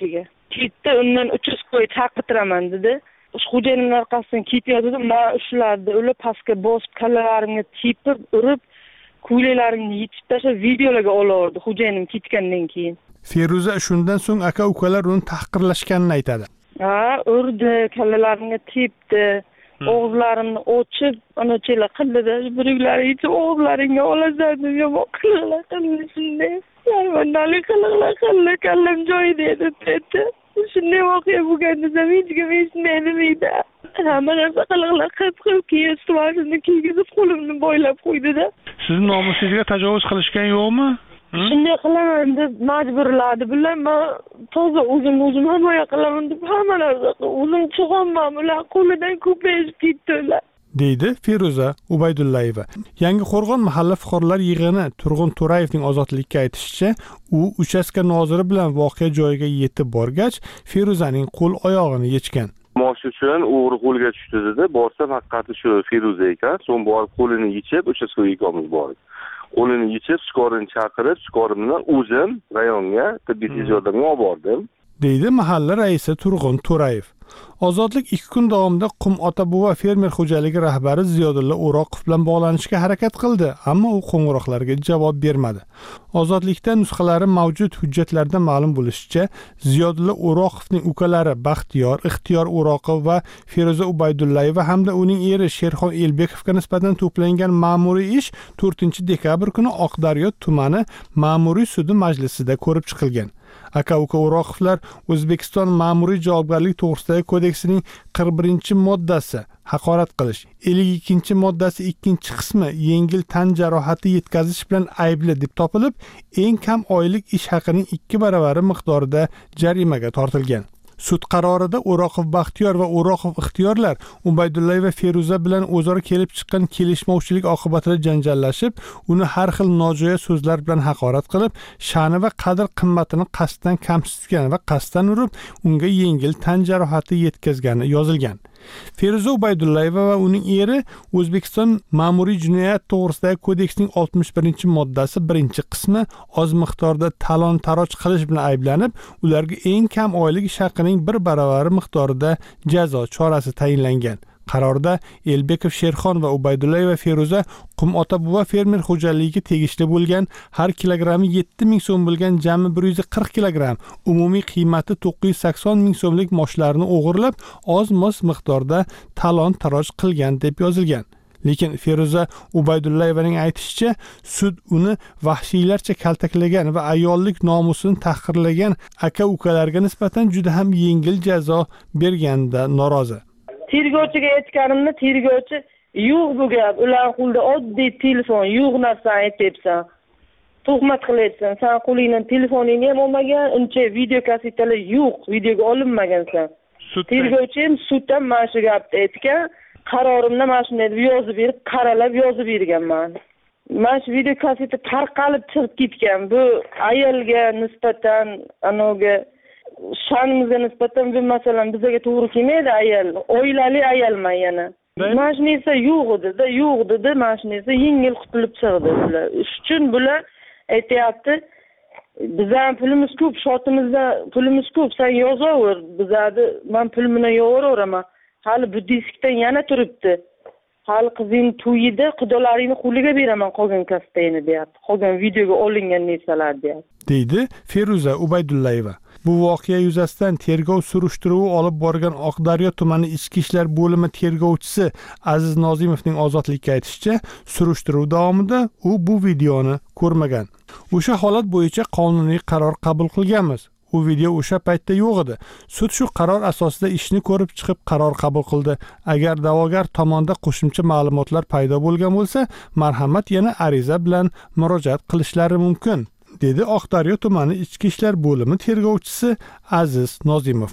ketdi, undan 300 qo'y chaqirtiraman dedi. Xo'jayinning orqasidan ketyapti, men ushlardi, ular pastga bosib, kallalarimga tepib, urib, ko'ylaklarimni yechib tashlab videolarga olaverdi xo'jayinim ketgandan keyin. Feruza shundan so'ng aka-ukalar uni tahqirlashganini aytadi. Ha, urdi, kallalarimga tepdi, og'izlarimni ochib, anachalar qildida, biriklari yechib og'izlaringga olasan deb yomon qildilar, shunday. Yarmandalik qildi, kallam joyida edi. Shunday voqea bo'lgan desam, hech kim eshitmaydi. Hamma narsa qilib keyin ustimashimni kiygizib, qo'limni boylab qo'ydida. Sizni nomusingizga tajovuz qilishgan yo'qmi? Shunday qilaman deb majburladi. Bular men toza o'zim himoya qilaman deb hamma narsa o'zim chiqaman, ular qo'lidan ko'payib ketdilar. deydi Feruza Ubaydullayeva. Yangiqo'rg'on mahalla fuqarolar yig'ini Turg'un To'rayevning ozodlikka aytishicha, u uchastka noziri bilan voqea joyiga yetib borgach, Feruzaning qo'l oyog'ini yechgan. Mosh uchun o'g'ri qo'lga tushdi dedi. Borsam haqiqati shu Feruza ekan. So'ng borib qo'lini yechib, uchastka ikkomiz bordik. Qo'lini yechib, shikorini chaqirib, shikorim bilan o'zim rayonga tibbiy yordamga olib bordim, deydi mahalla raisi Turg'un To'rayev. Ozodlik 2 kun davomida Qum Otabuva fermer xo'jaligi rahbari Ziyodulla O'roqov bilan bog'lanishga harakat qildi, ammo u qo'ng'iroqlarga javob bermadi. Ozodlikda nusxalari mavjud hujjatlarda ma'lum bo'lishicha, Ziyodulla O'roqovning ukalari Baxtiyor, Ixtiyor O'roqov va Feruza Ubaydullayeva hamda uning eri Sherxon Elbekovga nisbatan to'plangan ma'muriy ish 4-dekabr kuni Oqdaryo tumani ma'muriy sudi majlisida ko'rib chiqilgan. Aka-uka O'roqovlar O'zbekiston ma'muriy javobgarlik to'g'risidagi kodeksining 41-moddasi haqorat qilish, 52-moddasi 2-qismi yengil tan jarohati yetkazish bilan aybli deb topilib, eng kam oylik ish haqining 2 baravari miqdorida jarimaga tortilgan. Sud qarorida O'roqov Baxtiyor va O'roqov Ixtiyorlar Ubaydullayeva Feruza bilan o'zaro kelib chiqqan kelishmovchilik oqibatida janjallashib, uni har xil nojo'ya so'zlar bilan haqorat qilib, sha'ni va qadr-qimmatini qasddan kamsitgan va qasddan urib, unga yengil tan jarohati yetkazgani yozilgan. Feruza Ubaydullayeva va uning eri O'zbekiston ma'muriy jinoyat to'g'risidagi kodeksning 61-moddasi 1-qismi oz miqdorda talon-taroj qilish bilan ayblanib, ularga eng kam oylik ish haqining 1 baravari miqdorida jazo chorasi tayinlangan. Qarorda Elbekov Sherxon va Ubaydullayeva Feruza Qum Otabuva fermer xo'jaligiga tegishli bo'lgan har kilogrammi 7000 so'm bo'lgan jami 140 kilogramm, umumiy qiymati 980 ming so'mlik moshlarni o'g'irlab, oz-moz miqdorda talon-taroj qilgan deb yozilgan. Lekin Feruza Ubaydullayevaning aytishicha, sud uni vahshiylarcha kaltaklagan va ayollik nomusini tahqirlagan aka-ukalarga nisbatan juda ham yengil jazo berganda norozi. Tergovchiga aytganimda, tergovchi yo'q bu gap, ular qo'lda oddiy telefon, yo'q narsa aytibsan. Tuhmat qilyapsan, sen qo'lingdan telefoningni ham olmagan, uncha video kassetalar yo'q, videoga olinmagansan. Tergovchi ham suddan mana shu gapni aytgan, qarorimda mana shunday deb yozib berib, qaralab yozib berganman. Mana shu video kasseta tarqalib chiqib ketgan. Bu ayolga nisbatan, anoga sha'nimizga nisbatan bu masalan bizga to'g'ri kelmaydi. Ayol, oilali ayolman yana. Mana shu narsa yo'q dedi, mana shu narsa yengil qutulib chiqdi bular. Shuning uchun bular aytayapti, bizdan pulimiz ko'p, shotimizda pulimiz ko'p, sen yozaver, bizada men pulim bilan yozaaveraman. Hali bu diskdan yana turibdi. Hali qizing to'yida qudalaringni qo'liga beraman qolgan kassetani deyapti. Qolgan videoga olingan narsalar deyapti. deydi Feruza Ubaydullayeva. Bu voqea yuzasidan tergov surishtiruvi olib borgan Oqdaryo tumani Ichki ishlar bo'limi tergovchisi Aziz Nozimovning ozodlikka aytishicha, surishtiruv davomida u bu videoni ko'rmagan. O'sha holat bo'yicha qonuniy qaror qabul qilganmiz. U video o'sha paytda yo'q edi. Sud shu qaror asosida ishni ko'rib chiqib qaror qabul qildi. Agar da'vogar tomonda qo'shimcha ma'lumotlar paydo bo'lgan bo'lsa, marhamat yana ariza bilan murojaat qilishlari mumkin, dedi Oqdaryo tumani Ichki ishlar bo'limi tergovchisi Aziz Nozimov.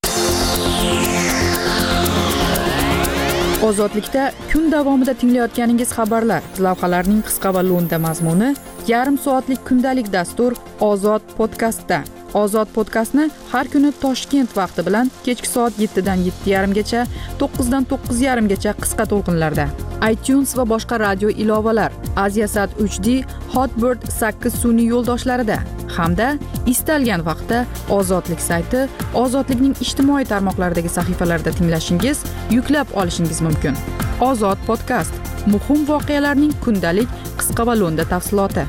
Ozodlikda kun davomida tinglayotganingiz xabarlar, lavhalarning qisqa va lo'nda mazmuni, yarim soatlik kundalik dastur Ozod podkastda. Ozod podkastni har kuni Toshkent vaqti bilan kechki soat 7 dan 7:30 gacha, 9 dan 9:30 gacha qisqa to'lqinlarda. iTunes va boshqa radio ilovalar, Asiasat HD, Hotbird 8 sun'iy yo'ldoshlarida hamda istalgan vaqtda Ozodlik sayti, Ozodlikning ijtimoiy tarmoqlaridagi sahifalarida tinglashingiz, yuklab olishingiz mumkin. Ozod podkast. Muhim voqealarning kundalik, qisqa va lo'nda tafsiloti.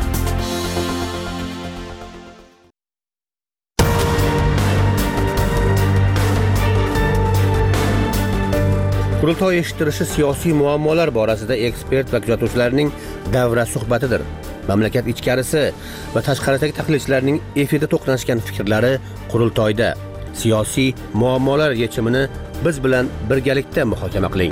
Qurultoy eshittirishi siyosiy muammolar borasida ekspert va kuzatuvchilarning davra suhbatidir. Mamlakat ichkarisi va tashqaridagi tahlilchilarning efirda to'qnashgan fikrlari qurultoyda. Siyosiy muammolar yechimini biz bilan birgalikda muhokama qiling.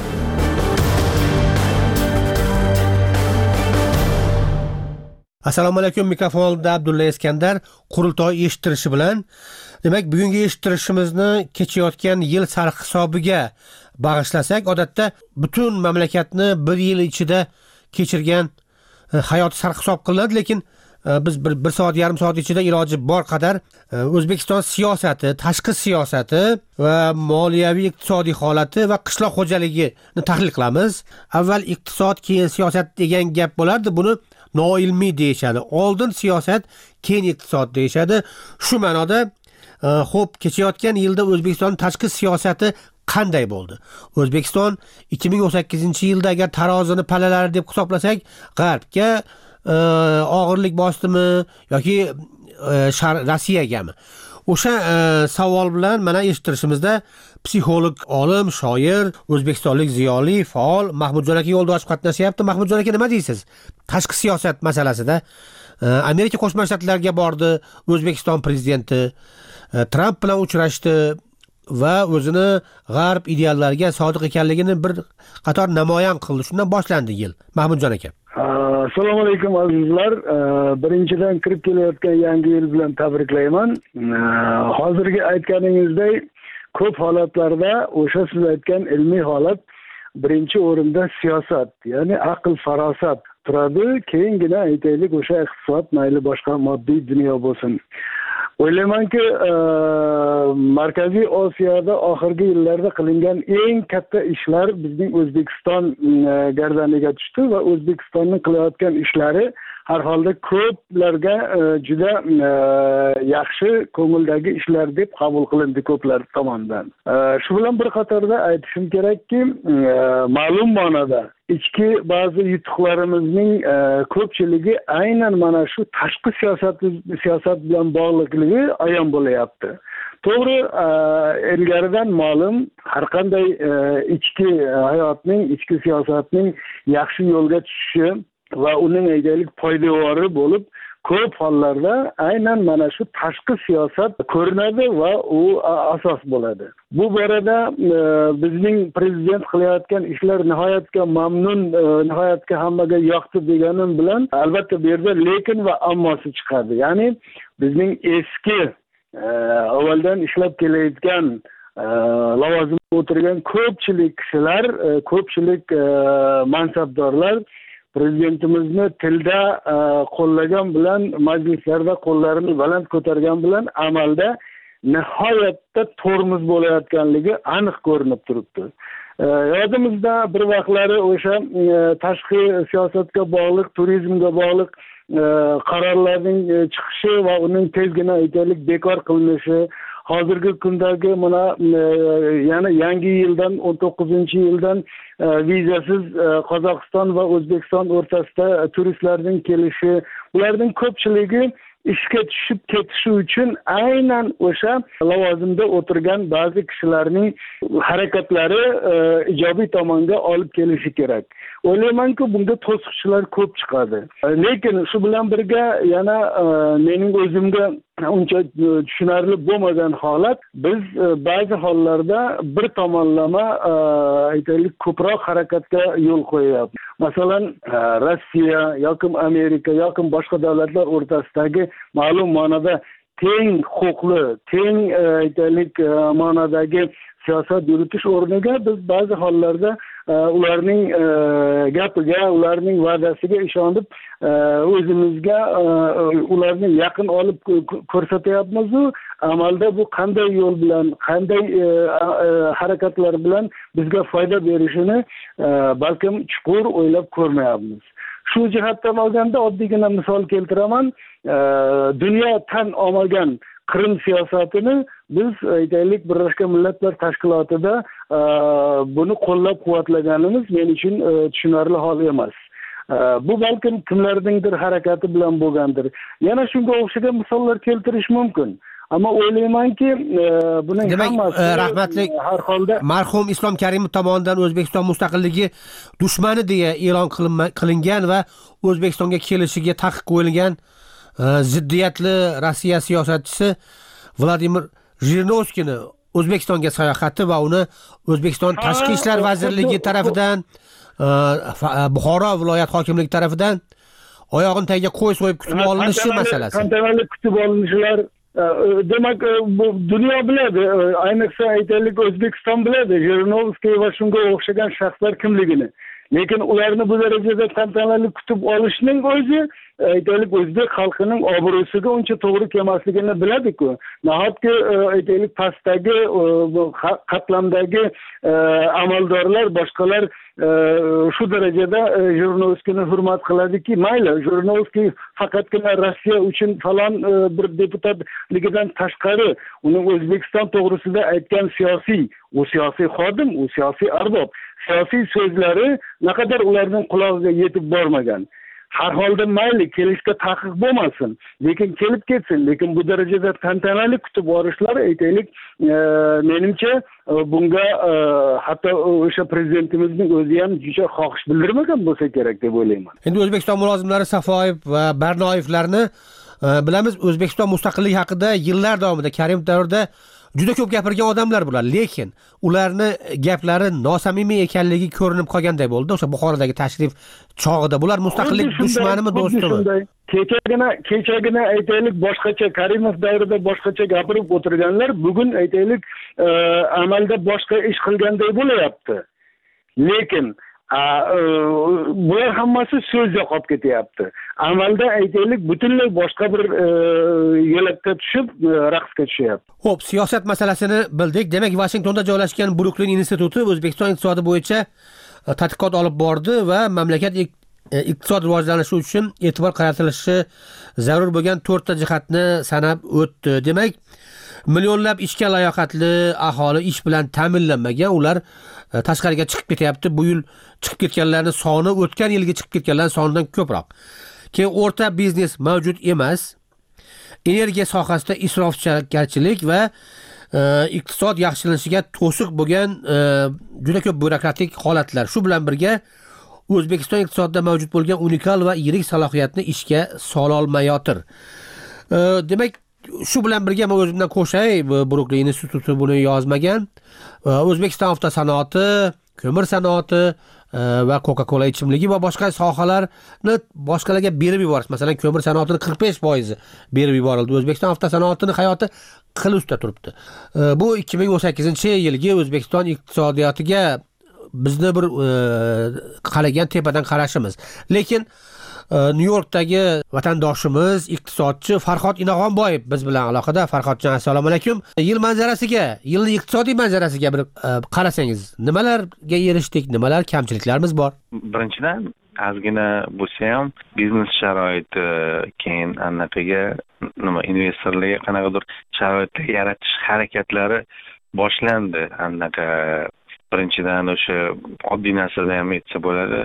Assalomu alaykum, mikrofonda Abdulla Eskandar. Qurultoy eshittirishi bilan, demak, bugungi eshittirishimizni kechayotgan yil sarhisobiga bag'ishlasak, odatda butun mamlakatni bir yil ichida kechirgan hayot sarhisob qilinadi, lekin biz bir soat, yarim soat ichida iloji bor qadar O'zbekiston siyosati, tashqi siyosati va moliyaviy iqtisodiy holati va qishloq xo'jaligini tahlil qilamiz. Avval iqtisod, keyin siyosat degan gap bo'lardi. Buni noilmiy deyishadi. Oldin siyosat, keyin iqtisod deyishadi. Shu ma'noda xo'p, kechayotgan yilda O'zbekiston tashqi siyosati qanday bo'ldi? O'zbekiston 2018-yilda agar tarozini pallalari deb hisoblasak, g'arbga og'irlik bosdimi yoki Rossiyagami? O'sha savol bilan mana eshittirishimizda psixolog, olim, shoir, o'zbekistonlik ziyoli, faol Mahmudjon aka yo'ldosh qatnashyapti. Mahmudjon aka, nima deysiz? Tashqi siyosat masalasida Amerika Qo'shma Shtatlariga bordi O'zbekiston prezidenti, Tramp bilan uchrashdi va o'zini g'arb ideallariga sodiq ekanligini bir qator namoyon qildi. Shundan boshlandi yil. Mahmudjon aka. Assalomu alaykum azizlar. Birinchidan kirib kelayotgan yangi yil bilan tabriklayman. Hozirgi aytganingizdek, ko'p holatlarda o'sha siz aytgan ilmiy holat birinchi o'rinda siyosat, ya'ni aql, farosat turadi. Keyingina aytaylik o'sha iqtisod, mayli boshqa moddiy dunyo bo'lsin. O'ylaymanki, Markaziy Osiyoda oxirgi yillarda qilingan eng katta ishlar bizning O'zbekiston gardaniga tushdi va O'zbekistonning qilayotgan ishlari har holda ko'plarga juda yaxshi, ko'ngildagi ishlar deb qabul qilindi ko'plar tomonidan. Shu bilan bir qatorda aytishim kerakki, ma'lum ma'noda ichki ba'zi yutuqlarimizning ko'pchiligi aynan mana shu tashqi siyosat bilan bog'liqligi ayon bo'layapti. To'g'ri, ilgaridan ma'lum, har qanday ichki hayotning, ichki siyosatning yaxshi yo'lga tushishi va uning aytaylik poydevori bo'lib, ko'p hollarda aynan mana shu tashqi siyosat ko'rinadi va u asos bo'ladi. Bu borada bizning prezident qilayotgan ishlar nihoyatga mamnun, nihoyatga hammaga yoqdi deganim bilan albatta bu yerda lekin va ammosi chiqadi. Ya'ni bizning eski avvaldan ishlab kelayotgan lavozimda o'tirgan ko'pchilik kishilar, ko'pchilik mansabdorlar prezidentimizni tilda qo'llagan bilan, majlislarda qo'llarini baland ko'targan bilan amalda nihoyatda tormoz bo'layotganligi aniq ko'rinib turibdi. Yodimizda bir vaqtlari o'sha tashqi siyosatga bog'liq, turizmga bog'liq qarorlarning chiqishi va uning tezgina aytaylik bekor qilinishi, hozirgi kundagi mana yana yangi yildan 19-yildan vizasiz Qozog'iston va O'zbekiston o'rtasida turistlarning kelishi, ularning ko'pchiligi ishga tushib ketishi uchun aynan o'sha lavozimda o'tirgan ba'zi kishilarning harakatlari ijobiy tomonga olib kelishi kerak. O'ylaymanki, bunda to'siqchilar ko'p chiqadi. Lekin shu bilan birga yana mening o'zimga uncha tushunarli bo'lmagan holat, biz ba'zi hollarda bir tomonlama aytaylik ko'proq harakatga yo'l qo'yapmiz. Masalan, Rossiya yoki Amerika yoki boshqa davlatlar o'rtasidagi ma'lum ma'noda teng huquqli, teng aytaylik ma'nodagi siyosat yuritish o'rniga biz ba'zi hollarda ularning gapiga, ularning va'dasiga ishonib o'zimizga ularni yaqin olib ko'rsatyapmiz-u, amalda bu qanday yo'l bilan, qanday harakatlar bilan bizga foyda berishini balkim chuqur o'ylab ko'rmayapmiz. Shu jihatdan olganda oddiygina misol keltiraman. Dunyo tan olmagan Qrim siyosatini biz aytaylik Birlashgan Millatlar Tashkilotida buni qo'llab-quvvatlaganimiz men uchun tushunarli hol emas. Bu balkim kimlarningdir harakati bilan bo'lgandir. Yana shunga o'xshagan misollar keltirish mumkin. Ammo o'ylaymanki, buning hammasi rahmatli har holda marhum Islom Karimov tomonidan O'zbekiston mustaqilligi dushmani deya e'lon qilingan va O'zbekistonga kelishiga taqiq qo'yilgan ziddiyatli Rossiya siyosatchisi Vladimir Jirinovskiyni O'zbekistonga sayohati va uni O'zbekiston Tashqi ishlar vazirligi tarafidan Buxoro viloyat hokimligi tarafidan oyog'ini tagiga qo'y so'yib kutib olinishi masalasi. Tantanali kutib olinishlar demak bu dunyo biladi, ayniqsa aytaylik O'zbekiston biladi Jirinovskiy va shunga o'xshagan shaxslar kimligini. Lekin ularni bu darajada tantanali kutib olishning o'zi aytaylik o'zbek xalqining obro'siga uncha to'g'ri kelmasligini biladi-ku. Nahotki aytaylik pastdagi qatlamdagi amaldorlar, boshqalar shu darajada Jirinovskiyni hurmat qiladiki, mayli, Jirinovskiy faqatgina Rossiya uchun falon bir deputatligidan tashqari uning O'zbekiston to'g'risida aytgan siyosiy xodim, u siyosiy arbob, siyosiy so'zlari naqadar ularning qulog'iga yetib bormagan. Har holda mayli kelishga taqiq bo'lmasin, lekin kelib ketsin, lekin bu darajada tantanali kutib borishlar aytaylik menimcha bunga hatto o'sha prezidentimizning o'zi ham juda xohish bildirmagan bo'lsa kerak deb o'ylayman. Endi O'zbekiston mulozimlari Safoyev va Barnoyevlarni bilamiz, O'zbekiston mustaqilligi haqida yillar davomida Karimov davrida juda ko'p gapirgan odamlar bular, lekin ularni gaplari nosamimiy ekanligi ko'rinib qolganday bo'ldi. O'sha Buxorodagi tashrif chog'ida bular mustaqillik dushmanimi, do'stimi? Kechagina aytaylik boshqacha Karimov davrida boshqacha gapirib o'tirganlar bugun aytaylik amalda boshqa ish qilganday bo'layapti. Lekin bular hammasi so'zda qolib ketyapti. Amalda aytaylik butunlay boshqa bir yo'lakka tushib raqsga tushyapti. Xo'p, siyosat masalasini bildik. Demak, Washingtonda joylashgan Brooklyn instituti O'zbekiston iqtisodi bo'yicha tadqiqot olib bordi va mamlakat iqtisod rivojlanishi uchun e'tibor qaratilishi zarur bo'lgan 4 ta jihatni sanab o'tdi. Demak, millionlab ishga layoqatli aholi ish bilan ta'minlanmagan, ular tashqariga chiqib ketyapti. Bu yil chiqib ketganlarning soni o'tgan yilgi chiqib ketganlar sonidan ko'proq. Keyin o'rta biznes mavjud emas. Energiya sohasida isrofgarchilik va iqtisod yaxshilanishiga to'siq bo'lgan juda ko'p byurokratik holatlar. Shu bilan birga O'zbekiston iqtisodida mavjud bo'lgan unikal va yirik salohiyatni ishga sola olmayotir. Demak, shu bilan birga men o'zimdan qo'shay, Brooklyn instituti buni yozmagan. O'zbekiston avtosanoati, ko'mir sanoati va Coca-Cola ichimligi va boshqa sohalarni boshqalarga berib yuborish. Masalan, ko'mir sanoatining 45% berib yuborildi. O'zbekiston avtosanoatining hayoti qil ustida turibdi. Bu 2018-yilgi O'zbekiston iqtisodiyotiga bizni bir qaragan tepadan qarashimiz. Lekin Nyu-Yorkdagi vatandoshimiz, iqtisodchi Farhod Inog'onboyev biz bilan aloqada. Farhodjon, assalomu alaykum. Yil manzarasiga, yilning iqtisodiy manzarasiga bir qarasangiz, nimalarga erishdik, nimalar kamchiliklarimiz bor? Birinchidan, ozgina bo'lsa ham biznes sharoiti, keyin anaqaga investorlarga qanaqadir sharoit yaratish harakatlari boshlandi. Anaqa birinchidan o'sha oddiy narsada ham aytsa bo'ladi.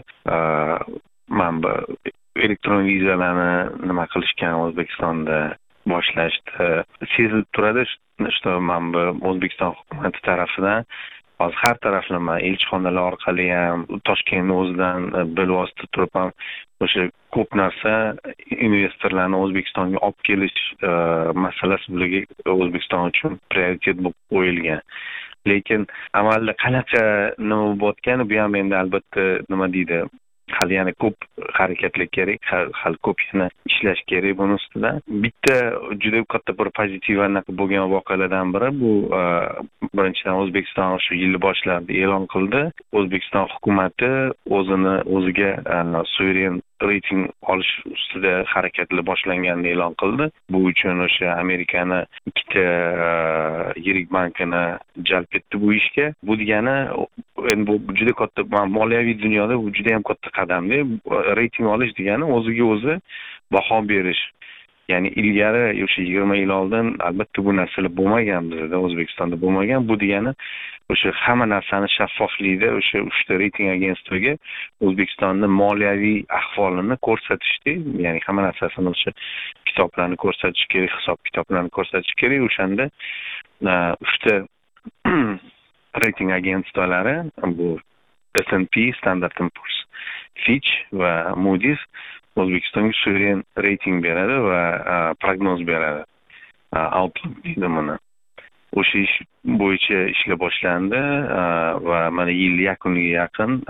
Mana elektron vizalarni nima qilishgan O'zbekistonda boshlashdi. Sezilib turadi, что mana O'zbekiston hukumati tarafidan hozir har taraflama elchixonalar orqali ham Toshkentning o'zidan bilvosita turib ham o'sha ko'p narsa investorlarni O'zbekistonga olib kelish masalasi bularga O'zbekiston uchun prioritet bo'lib qo'yilgan. Lekin amalda qanaqa nima bo'layotgani bu ham endi albatta nima deydi, hali yana ko'p harakatlar kerak, hali ko'p yana ishlash kerak buni ustida. Bitta juda katta bir pozitiv anaqa bo'lgan voqealardan biri bu birinchidan O'zbekiston shu yil boshlarida e'lon qildi. O'zbekiston hukumati o'ziga suveren reyting olish ustida harakatlar boshlanganini e'lon qildi. Bu uchun o'sha Amerikani ikkita yirik bankini jalb etdi bu ishga. Bu degani endi bu juda katta moliyaviy dunyoda bu juda ham katta qadamda. Reyting olish degani o'ziga o'zi baho berish. Ya'ni ilgari o'sha 20 yil oldin albatta bu narsalar bo'lmagan bizda, O'zbekistonda bo'lmagan. Bu degani o'sha hamma narsani shaffoflikda o'sha 3 ta reyting agentstviga O'zbekistonning moliyaviy ahvolini ko'rsatishdi. Ya'ni hamma narsasini o'sha kitoblarni ko'rsatish kerak, hisob kitoblarni ko'rsatish kerak. O'shanda 3 ta reyting agentstvalari bu S&P, Standard & Poor's, Fitch va Moody's O'zbekistonga suveren reyting beradi va prognoz beradi. Outlook deydi buni. O'sha ish bo'yicha ishlar boshlandi va mana yil yakuniga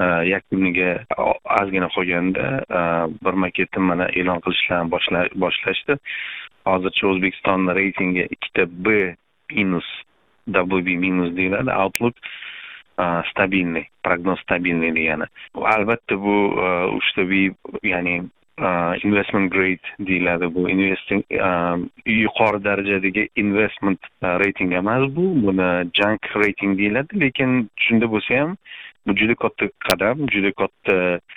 ozgina qolganda bir maketni mana e'lon qilishlarni boshlashdi. Hozircha O'zbekistonning reytingi 2 ta B minus, double B minus deyiladi. Outlook stabilniy, prognoz stabilniy degani. Albatta bu 3 ta B, ya'ni investment grade deyiladi. Bu investing yuqori darajadagi investment rating emas bu. Buni junk rating deyiladi, lekin shunda bo'lsa ham bu juda katta qadam, juda katta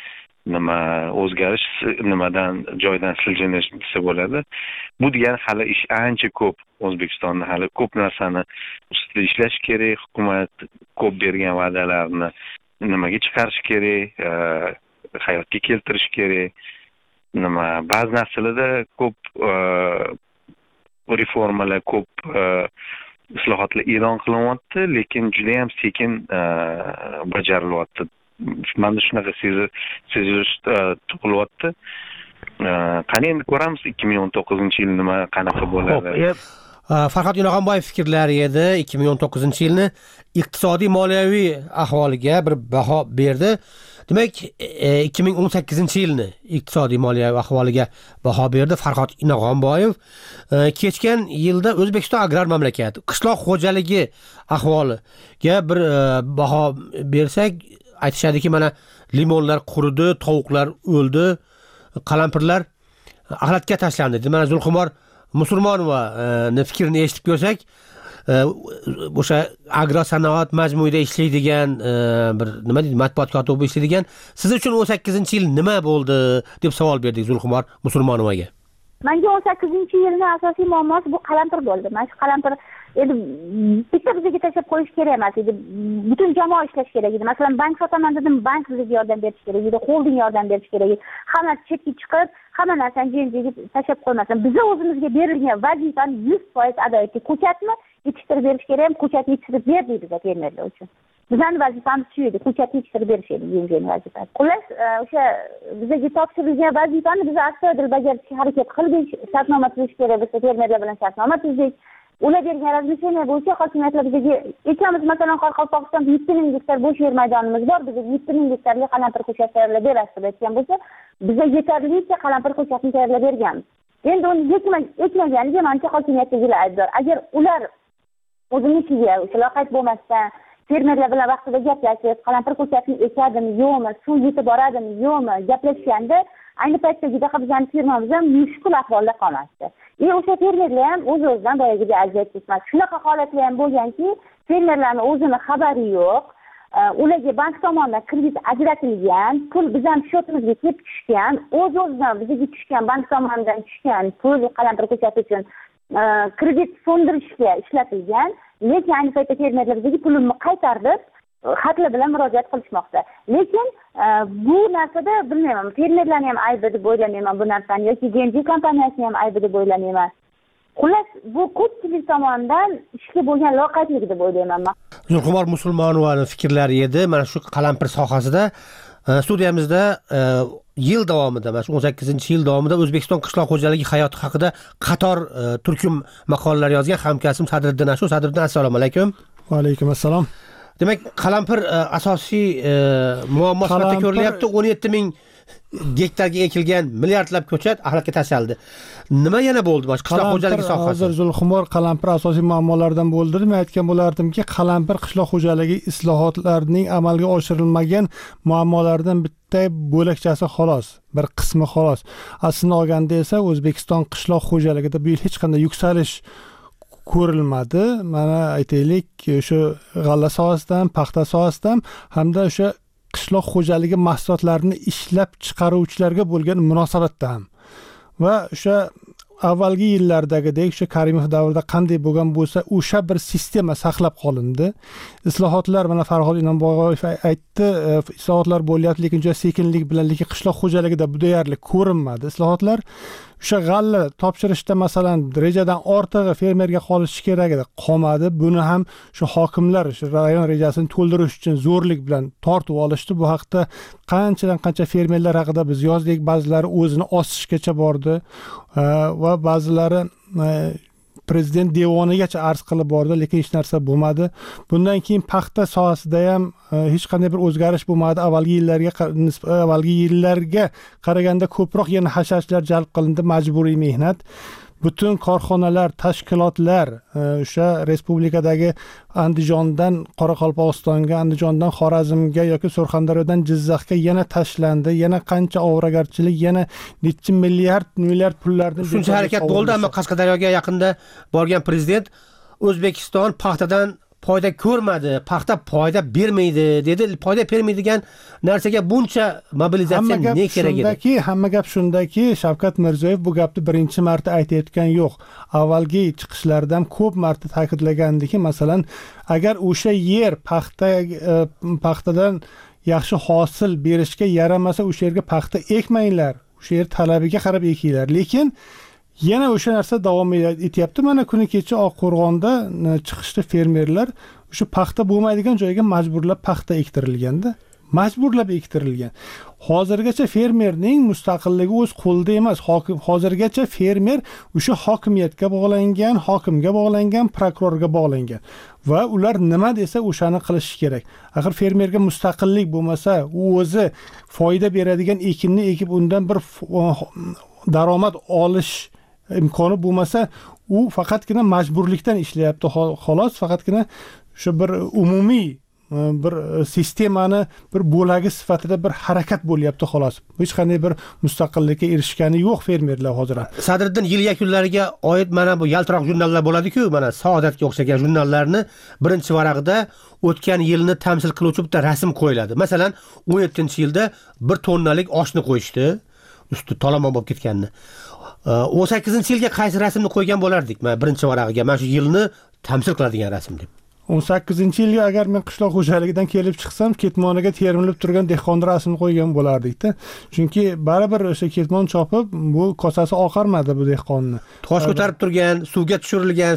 o'zgarish, joydan siljinish desa bo'ladi. Bu degani hali ish ancha ko'p. O'zbekistonda hali ko'p narsani ustida ishlash kerak. Hukumat ko'p bergan va'dalarni nimaga chiqarish kerak, hayotga keltirish kerak. Ba'zi narsalarda ko'p reformalar, ko'p islohotlar e'lon qilinyapti, lekin juda ham sekin bajarilyapti. Mana shunaqa sezilish tug'ilyapti. Qani endi ko'ramiz 2019-yil nima qanaqa bo'ladi. Farhod Inomxonboyev fikrlari edi. 2019-yilni iqtisodiy moliyaviy ahvoliga bir baho berdi. Demak, 2018-yilni iqtisodiy moliyaviy ahvoliga baho berdi Farhod Inomxonboyev. Kechgan yilda O'zbekiston agrar mamlakat, qishloq xo'jaligi ahvoliga bir baho bersak, aytishadiki, mana limonlar quridi, tovuqlar o'ldi, qalampirlar axlatga tashlandi. Mana Zulxumor Musulmonovaning fikrini eshitib ko'rsak, o'sha agrosanoat majmuida ishlaydigan bir nima deydi, matbuot kotibi ishlaydigan, siz uchun 18-yil nima bo'ldi deb savol berdik Zulxumor Musulmonovaga. Menga 18-yilning asosiy muammosi bu qalampir bo'ldi. Mana shu qalampir endi bitta bizga tashlab qo'yish kerak emas edi. Butun jamoa ishlash kerak edi. Masalan, bank sotaman dedim, bank bizga yordam berish kerak edi, holding yordam berish kerak edi. Hamma chetga chiqib, hamma narsani jenjiga tashlab qo'ymasin. Biz o'zimizga berilgan vazifani 100% ado etdik. Ko'chatni yetishtirib berish kerak ham, ko'chatni yetishtirib berdik bizga fermerlar uchun. Bizning vazifamiz shu edi, ko'chatni yetishtirib berish edi yengil vazifa. Xullas, o'sha bizga topshirilgan vazifani biz astoydil bajarishga harakat qildik. Shartnoma tuzish kerak bo'lsa, fermerlar bilan shartnoma tuzdik. Ular bergan razmesheniya bo'yicha hokimiyatlar bizga ekamiz. Masalan, Qoraqalpog'istonda 7000 gektar bo'sh yer maydonimiz bor. Bizga 7000 gektarga qalampir ko'chat tayyorlab berasiz deb aytgan bo'lsa, bizga yetarlicha qalampir ko'chatni tayyorlab berganmiz. Endi uni ekmaganiga menimcha hokimiyatdagilar aybdor. Agar ular o'zinikiga o'sha loqayd bo'lmasdan fermerlar bilan vaqtida gaplashib, qalampir ko'chatni ekadimi, yo'qmi, suv yetib boradimi, yo'qmi gaplashganda, ayni paytda juda bizning firmamiz ham mushkul ahvolda qolmasdi. O'sha fermerlar ham o'z-o'zidan boyagiga aziyat chekmas. Shunaqa holatlar ham bo'lganki, fermerlarning o'zini xabari yo'q. Ularga bank tomonidan kredit ajratilgan, pul bizning shotimizga kelib tushgan, o'z-o'zidan bizga tushgan bank tomonidan tushgan pul qalampir ko'chati uchun kredit fondirishga ishlatilgan. Lekin ayni paytda fermerlar bizga pulimni qaytarib, xatlar bilan murojaat qilishmoqda. Lekin bu narsada bilmayman, fermerlarning ham aybi deb o'ylamayman bu narsani, yoki Genji kompaniyasining ham aybi deb o'ylamayman. Xullas, bu ko'pchilik tomonidan ishga bo'lgan loqaydlik deb o'ylayman. Zulxumor Musulmonovaning fikrlari edi. Mana shu qalampir sohasida studiyamizda yil davomida, mana shu 18-yil davomida O'zbekiston qishloq xo'jaligi hayoti haqida qator turkum maqolalar yozgan hamkasbim Sadriddin Ashu. Sadriddin, assalomu alaykum. Va alaykum assalom. Demak, qalampir asosiy muammo sifatida ko'rilyapti. 17,000 gektarga ekilgan milliardlab ko'chat axlatga tashlandi. Nima yana bo'ldi bosh qishloq xo'jaligi sohasi? Hozir Zulxumor qalampir asosiy muammolardan bo'ldi. Men aytgan bo'lardimki, qalampir qishloq xo'jaligi islohotlarining amalga oshirilmagan muammolaridan bitta bo'lakchasi xolos, bir qismi xolos. Aslini olganda esa O'zbekiston qishloq xo'jaligida bu yil hech qanday yuksalish ko'rilmadi. Mana aytaylik, o'sha g'alla sohasida ham, paxta sohasida ham, hamda o'sha qishloq xo'jaligi mahsulotlarini ishlab chiqaruvchilarga bo'lgan munosabatda ham. Va o'sha avvalgi yillardagidek, o'sha Karimov davrida qanday bo'lgan bo'lsa, o'sha bir sistema saqlab qolindi. Islohotlar, mana Farhod Inomboyev aytdi, islohotlar bo'lyapti, lekin juda sekinlik bilan, lekin qishloq xo'jaligida bu deyarli ko'rinmadi. Islohotlar o'sha g'alla topshirishda masalan rejadan ortig'i fermerga qolishi kerak edi, qolmadi. Buni ham shu hokimlar shu rayon rejasini to'ldirish uchun zo'rlik bilan tortib olishdi. Bu haqda qanchadan qancha fermerlar haqida biz yozdik, ba'zilari o'zini osishgacha bordi va ba'zilari prezident devonigacha arz qilib bordi, lekin hech narsa bo'lmadi. Bundan keyin paxta sohasida ham hech qanday bir o'zgarish bo'lmadi. Avvalgi yillarga qaraganda ko'proq yana hasharchilar jalb qilindi, majburiy mehnat. Butun korxonalar, tashkilotlar o'sha respublikadagi Andijondan Qoraqalpog'istonga, Andijondan Xorazmga yoki Surxondaryodan Jizzaxga yana tashlandi. Yana qancha ovragarchilik, yana necha milliard pullarni shuncha harakat bo'ldi, ammo Qashqadaryoga yaqinda borgan prezident O'zbekiston paxtadan foyda ko'rmadi, paxta foyda bermaydi dedi. Foyda bermaydigan narsaga buncha mobilizatsiya ne kerak edi? Hamma gap shundaki, Shavkat Mirziyoyev bu gapni birinchi marta aytayotgan yo'q. Avvalgi chiqishlardan ko'p marta ta'kidlagandiki, masalan, agar o'sha yer paxtadan yaxshi hosil berishga yaramasa, o'sha yerga paxta ekmanglar. O'sha yer talabiga qarab ekinglar. Lekin yana o'sha narsa davom etyapti. Mana kuni kecha Oqqo'rg'onda chiqishdi fermerlar, o'sha paxta bo'lmaydigan joyga majburlab paxta ektirilganda, majburlab ektirilgan. Hozirgacha fermerning mustaqilligi o'z qo'lida emas. Hozirgacha fermer o'sha hokimiyatga bog'langan, hokimga bog'langan, prokurorga bog'langan. Va ular nima desa o'shani qilishi kerak. Axir fermerga mustaqillik bo'lmasa, u o'zi foyda beradigan ekinni ekib undan bir daromad olish imkoni bo'lmasa, u faqatgina majburlikdan ishlayapti. Xolos, faqatgina shu bir umumiy bir sistemani bir bo'lagi sifatida bir harakat bo'lyapti xolos. Hech qanday bir mustaqillikka erishgani yo'q fermerlar hozir. Sadriddin, yil yakunlariga oid mana bu yaltiroq jurnallar bo'ladi-ku, mana Saodatga o'xshagan jurnallarni birinchi varag'ida o'tgan yilni tamsil qiluvchi bitta rasm qo'yiladi. Masalan, 17-yilda 1 tonnalik oshni qo'yishdi, usti talomon bo'lib ketganini. 18-yilga qaysi rasmni qo'ygan bo'lardik? Mana birinchi varag'iga mana shu yilni tamsil qiladigan rasm deb. 18-yilga agar men qishloq xo'jaligidan kelib chiqsam, ketmoniga termilib turgan dehqon rasmini qo'ygan bo'lardik-da. Chunki baribir o'sha ketmon chopib, bu kosasi oqarmadi bu dehqonni. Tosh ko'tarib turgan, suvga tushirilgan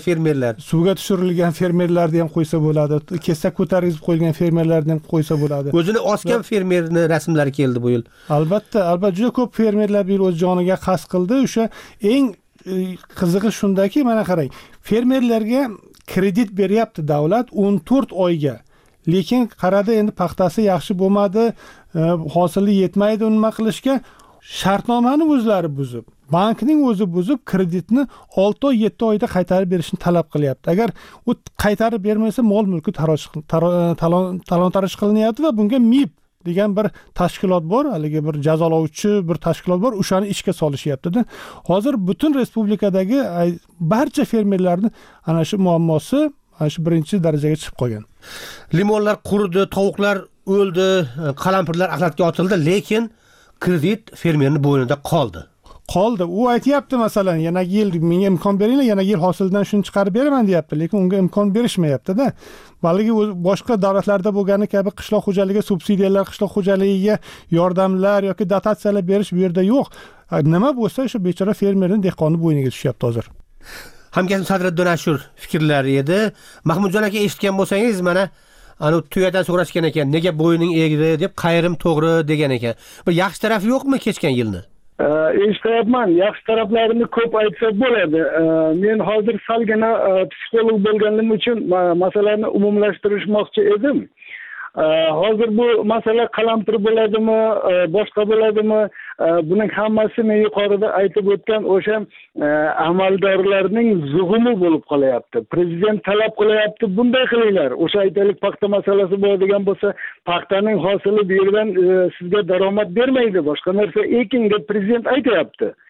fermerlarni ham qo'ysa bo'ladi. Kesak ko'tarib qo'ygan fermerlarni ham qo'ysa bo'ladi. O'zini osgan fermerni rasmlari keldi bu yil. Albatta, juda ko'p fermerlar bu yil o'z joniga qasd qildi. O'sha eng qizig'i shundaki, mana qarang, fermerlarga kredit beryapti davlat 14 oyga. Lekin qaradi, endi paxtasi yaxshi bo'lmadi, hosili yetmaydi nima qilishga, shartnomani o'zlari buzib, bankning o'zi buzib, kreditni 6 oy, 7 oyda qaytarib berishni talab qilyapti. Agar u qaytarib bermasa, mol-mulki talon-taroj qilinyapti va bunga MIB degan bir tashkilot bor, haligi bir jazolovchi bir tashkilot bor, o'shani ishga solishyapti-da. Hozir butun respublikadagi barcha fermerlarning ana shu muammosi ana shu birinchi darajaga chiqib qolgan. Limonlar quridi, tovuqlar o'ldi, qalampirlar axlatga otildi, lekin kredit fermerning bo'ynida qoldi. U aytayapti, masalan, yana yil menga imkon beringlar, yana yil hosildan shuni chiqarib beraman deyapti, lekin unga imkon berishmayapti-da. Balki boshqa davlatlarda bo'lgani kabi qishloq xo'jaligiga subsidiyalar, qishloq xo'jaligiga yordamlar yoki dotatsiyalar berish bu yerda yo'q. Nima bo'lsa, shu bechora fermerning dehqonni bo'yniga tushyapti hozir. Hamkasbim Sadriddin Ashur fikrlari edi. Mahmudjon aka, eshitgan bo'lsangiz, mana ana tuyadan so'rashgan ekan, nega bo'yning egri deb, qayrim to'g'ri degan ekan. Bir yaxshi tarafi yo'qmi kechgan yilni? Eshityapman, yaxshi taraflarini ko'p aytsak bo'ladi. Men hozir salgina psixolog bo'lganim uchun masalani umumlashtirishmoqchi edim. Hozir bu masala qalampir bo'ladimi, boshqa bo'ladimi, buning hammasi men yuqorida aytib o'tgan o'sha amaldorlarning zug'umi bo'lib qolyapti. Prezident talab qilyapti, bunday qilinglar. O'sha aytaylik, paxta masalasi bo'ladigan bo'lsa, paxtaning hosili bu yerdan sizga daromad bermaydi, boshqa narsa eking deb prezident aytayapti.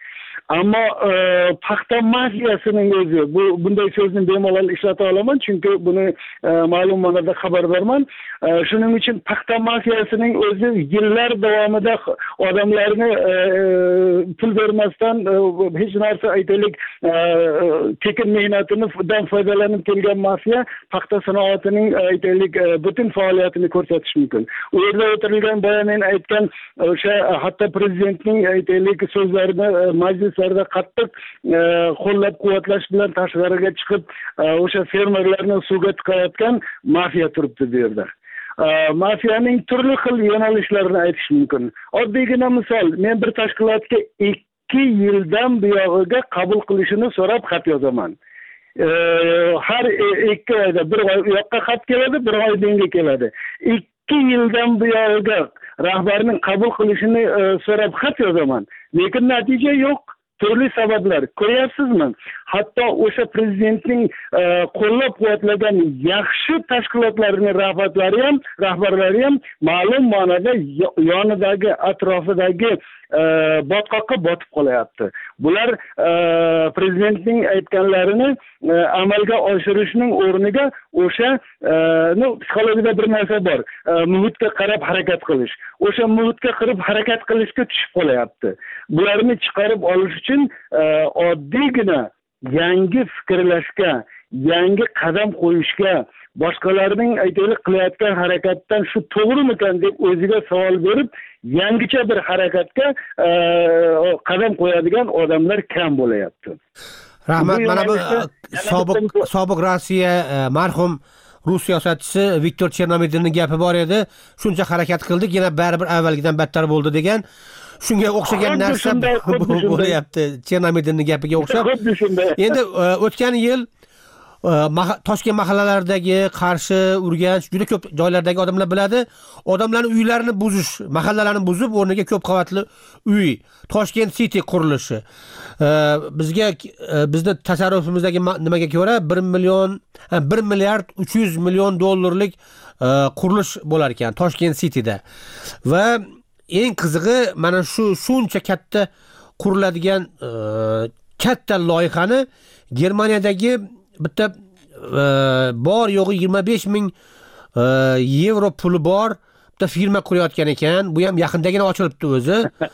ammo paxta mafiyasining o'zi bunday so'zni bemalol ishlata olaman chunki buni ma'lum ma'noda xabardorman. Shuning uchun paxta mafiyasining o'zi yillar davomida odamlarni pul bermasdan hech narsa aytaylik tekin mehnatidan foydalanib kelgan mafiya paxta sanoatining aytaylik butun faoliyatini ko'rsatish mumkin. U yerda o'tirilgan bayanin aytgan o'sha hatto prezidentning aytaylik so'zlarini majlislarda qattiq qo'llab-quvvatlash bilan tashqariga chiqib o'sha fermerlarni suvga tiqayotgan mafiya turibdi bu yerda. Mafiyaning turli xil yo'nalishlarini aytish mumkin. Oddiygina misol, men bir tashkilotga 2 yildan buyog'iga qabul qilishini so'rab xat yozaman. Har 2 oyda bir oy u yoqqa xat keladi, bir oy menga keladi. 2 yildan buyog'iga rahbarning qabul qilishini so'rab xat yozaman. Lekin natija yo'q. Turli sabablar. Ko'ryapsizmi? Hatto o'sha prezidentning qo'llab-quvvatlagan yaxshi tashkilotlarning rahbarlari ham ma'lum ma'noda yonidagi atrofidagi botqoqqa botib qolyapti. Bular prezidentning aytganlarini amalga oshirishning o'rniga o'sha psixologiyada bir narsa bor. Muhitga qarab harakat qilish. O'sha muhitga qarab harakat qilishga tushib qolyapti. Bularni chiqarib olish uchun oddiygina yangi fikrlashga, yangi qadam qo'yishga, boshqalarning aytaylik qilayotgan harakatdan shu to'g'rimikan deb o'ziga savol berib, yangicha bir harakatga qadam qo'yadigan odamlar kam bo'layapti. Rahmat, mana bu sobiq Rossiya marhum Rus siyosatchisi Viktor Chernomyrdinning gapi bor edi. Shuncha harakat qildik, yana baribir avvalgidan battar bo'ldi degan. Shunga o'xshagan narsa bo'lyapti Chernomyrdinning gapiga o'xshab. Endi o'tgan yil Toshkent mahallalaridagi Qarshi, Urganch juda ko'p joylardagi odamlar biladi. Odamlarning uylarini buzish, mahallalarni buzib, o'rniga ko'p qavatli uy, Toshkent City qurilishi. Bizni tasarrufimizdagi nimaga ko'ra 1 milliard 300 million dollarlik qurilish bo'lar ekan Toshkent Cityda. Va eng qizig'i mana shuncha katta quriladigan katta loyihani Germaniyadagi bitta bor yo'g'i 25 ming yevro puli bor bitta firma qurayotgan ekan. Bu ham yaqindagina ochilibdi o'zi.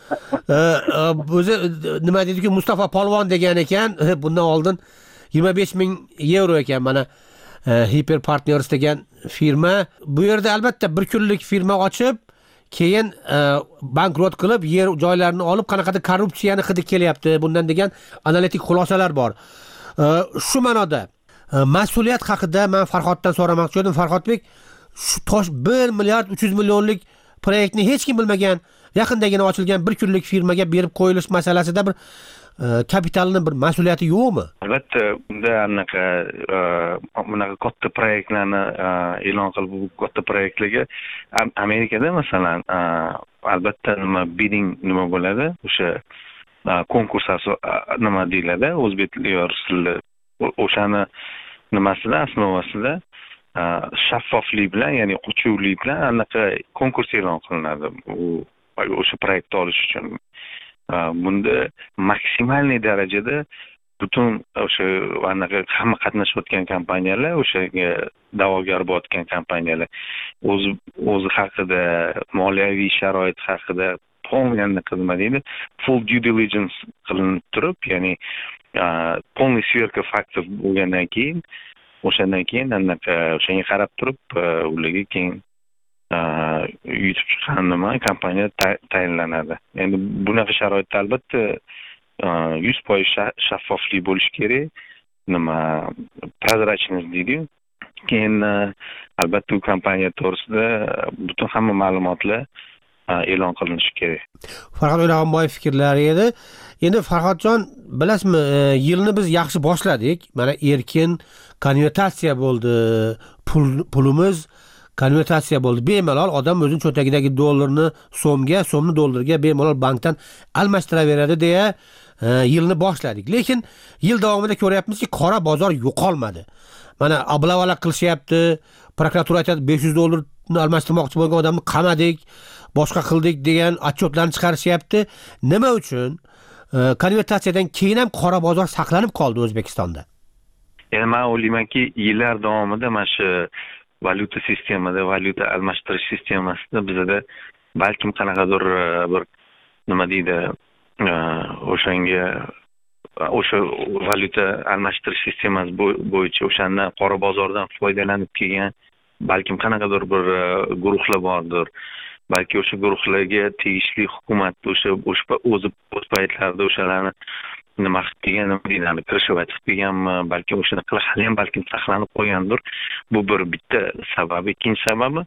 O'zi nima dedi-ku, Mustafa Polvon degan ekan. Bundan oldin 25 ming yevro ekan mana Hyper Partners degan firma. Bu yerda albatta bir kunlik firma ochib, keyin bankrot qilib, yer joylarini olib, qanaqadir korrupsiyani hidi kelyapti bundan degan analitik xulosalar bor. Shu ma'noda mas'uliyat haqida men Farhoddan so'ramoqchi edim. Farhodbek, shu 1 milliard 300 millionlik proyektni hech kim bilmagan, yaqindagina ochilgan bir kunlik firmaga berib qo'yilish masalasida bir kapitalning bir mas'uliyati yo'qmi? Albatta, unda bunaqa katta proyektlarni e'lon qilib, bu katta proyektlarga Amerikada masalan albatta bidding nima bo'ladi? O'sha konkurs nima deyiladi? O'zbek tilida rus tilida o'shani nimasida asnosida shaffoflik bilan, ya'ni ochiqlik bilan anaqa konkurs e'lon qilinadi. O'sha proyektni olish uchun. Bunda maksimalniy darajada butun o'sha anaqa hamma qatnashayotgan kompaniyalar, o'shaga da'vogar bo'layotgan kompaniyalar o'zi haqida, moliyaviy sharoit haqida nima deydi, full due diligence qilinib turib, ya'ni полный сверка faktov bo'lgandan keyin, o'shandan keyin o'shanga qarab turib, ularga keyin yutib chiqqan kompaniya tayinlanadi. Endi bunaqa sharoitda albatta 100% shaffoflik bo'lishi kerak. Prozrachность deydi. Keyin albatta u kompaniya to'g'risida butun hamma ma'lumotlar e'lon qilinishi kerak. Farhod O'rag'onboyev fikrlari edi. Endi Farhodjon, bilasizmi, yilni biz yaxshi boshladik. Mana erkin konvertatsiya bo'ldi. Pulimiz konvertatsiya bo'ldi. Bemalol odam o'zining cho'ntagidagi dollarni so'mni dollarga bemalol bankdan almashtiraveradi deya yilni boshladik. Lekin yil davomida ko'ryapmizki, qora bozor yo'qolmadi. Mana ablavalar qilishyapti. Prokuratura aytadi, 500 dollarni almashtirmoqchi bo'lgan odamni qamadik, boshqa qildik degan otchotlarni chiqarishyapti. Nima uchun? konvertatsiyadan keyin ham qora bozor saqlanib qoldi O'zbekistonda. Ya'ni men o'ylaymanki, yillar davomida mana shu valyuta sistemada, valyuta almashtirish sistemasida bizda balkim qanaqadir bir nima deydi, o'sha valyuta almashtirish sistemasi bo'yicha o'shandan qora bozordan foydalanib kelgan balkim qanaqadir bir guruhlar bordir. Balki o'sha guruhlarga tegishli hukumat o'z paytlarida o'shalarni nima qilib kelgan, nima deydi, kirishib kelganmi, balki o'shani hali ham balkim saqlanib qolgandir. Bu bitta sababi. Ikkinchi sababi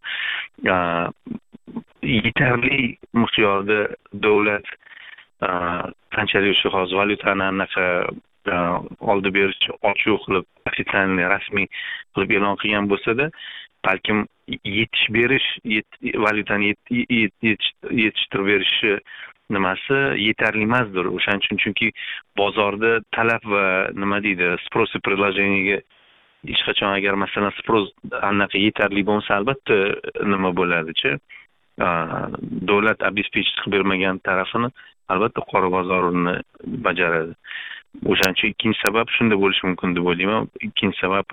yetarli miqdorda davlat qanchalik o'sha hozir valyutani anaqa oldi berish ochiq qilib, ofitsialniy rasmiy qilib e'lon qilgan bo'lsa-da, balkim valyutani yetishtirib berishi nimasi yetarli emasdir. O'shaning uchun, chunki bozorda talab va nima deydi, sпрос и предложениеga hech qachon agar masalan sпрос anaqa yetarli bo'lsa, albatta nima bo'ladi-chi? Davlat обеспечить qilib bermagan tarafini albatta qora bozorini bajaradi. O'shaning uchun ikkinchi sabab shunda bo'lishi mumkin deb o'ylayman. Ikkinchi sababi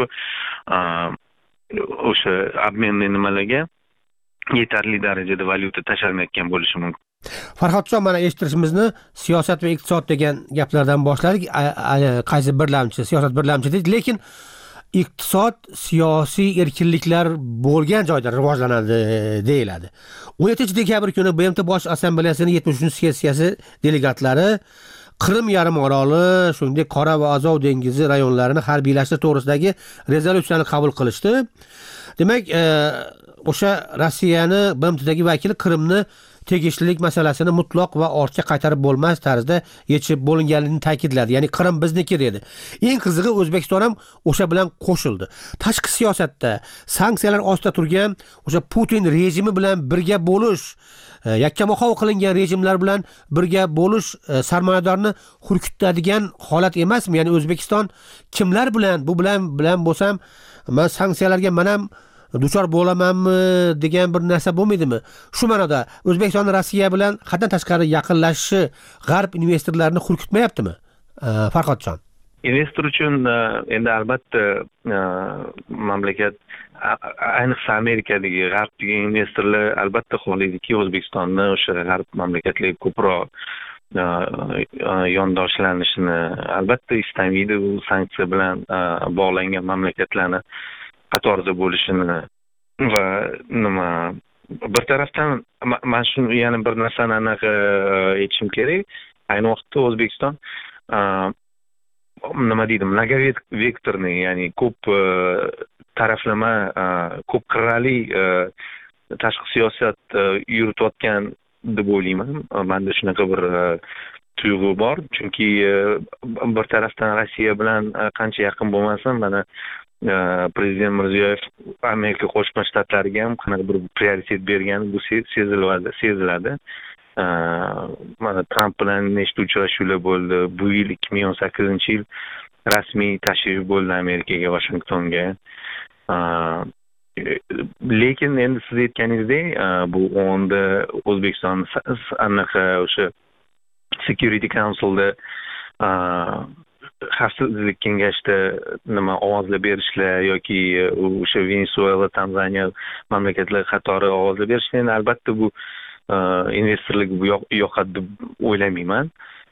o'sha obmenni nimalarga yetarli darajada valyuta tashlanmayotgan bo'lishi mumkin. Farhodjon, mana eshittirishimizni siyosat va iqtisod degan gaplardan boshladik. Qaysi birlamchi, siyosat birlamchi dedik, lekin iqtisod siyosiy erkinliklar bo'lgan joyda rivojlanadi deyiladi. 17-dekabr kuni BMT Bosh Assambleyasining 73-sessiyasi delegatlari Qrim yarim oroli, shuningdek Qora va Azov dengizi rayonlarini harbiylashtirish to'g'risidagi rezolyutsiyani qabul qilishdi. Demak, o'sha Rossiyani BMTdagi vakili Qrimni tegishlilik masalasini mutlaq va ortga qaytarib bo'lmas tarzda yechib bo'linganligini ta'kidladi. Ya'ni Qrim bizniki dedi. Eng qizig'i, O'zbekiston ham o'sha bilan qo'shildi. Tashqi siyosatda sanksiyalar ostida turgan o'sha Putin rejimi bilan birga bo'lish, yakkamoqov qilingan rejimlar bilan birga bo'lish sarmoyadorni hurkitadigan holat emasmi? Ya'ni O'zbekiston kimlar bilan bo'lsam, men sanksiyalarga men ham duchor bo'lamanmi degan bir narsa bo'lmaydimi? Shu ma'noda O'zbekiston Rossiya bilan haddan tashqari yaqinlashishi g'arb investorlarini hurkitmayaptimi? Farhodjon. Investor uchun endi albatta mamlakat, ayniqsa Amerikadagi g'arbdagi investorlar albatta xohlaydiki, O'zbekistonni o'sha g'arb mamlakatlarga ko'proq yondashlanishini albatta istamaydi. U sanksiya bilan bog'langan mamlakatlarni qatorida bo'lishini va nima, bir tarafdan men shuni yana bir narsani aniq aytishim kerak. Ayni vaqtda O'zbekiston nima deydi, mnoговекторный, ya'ni ko'p taraflama, ko'p qirrali tashqi siyosat yuritayotgan deb o'ylayman. Menda shunaqa bir tuyg'u bor, chunki bir tarafdan Rossiya bilan qancha yaqin bo'lmasin, mana Prezident Mirziyoyev Amerika Qo'shma Shtatlariga ham qanaqa bir prioritet bergani bu seziladi. Mana Tramp bilan nechta uchrashuvlar bo'ldi. Bu yil 2018-yil rasmiy tashrif bo'ldi Amerikaga, Vashingtonga. Lekin endi siz aytganingizdek, bu o'nda O'zbekiston anaqa o'sha Security Councilda xavfsizlik kengashida nima ovozlar berishlar yoki o'sha Venezuela, Tanzaniya mamlakatlar qatori ovozlar berishlar, endi albatta bu investorlarga yoqadi deb o'ylamayman.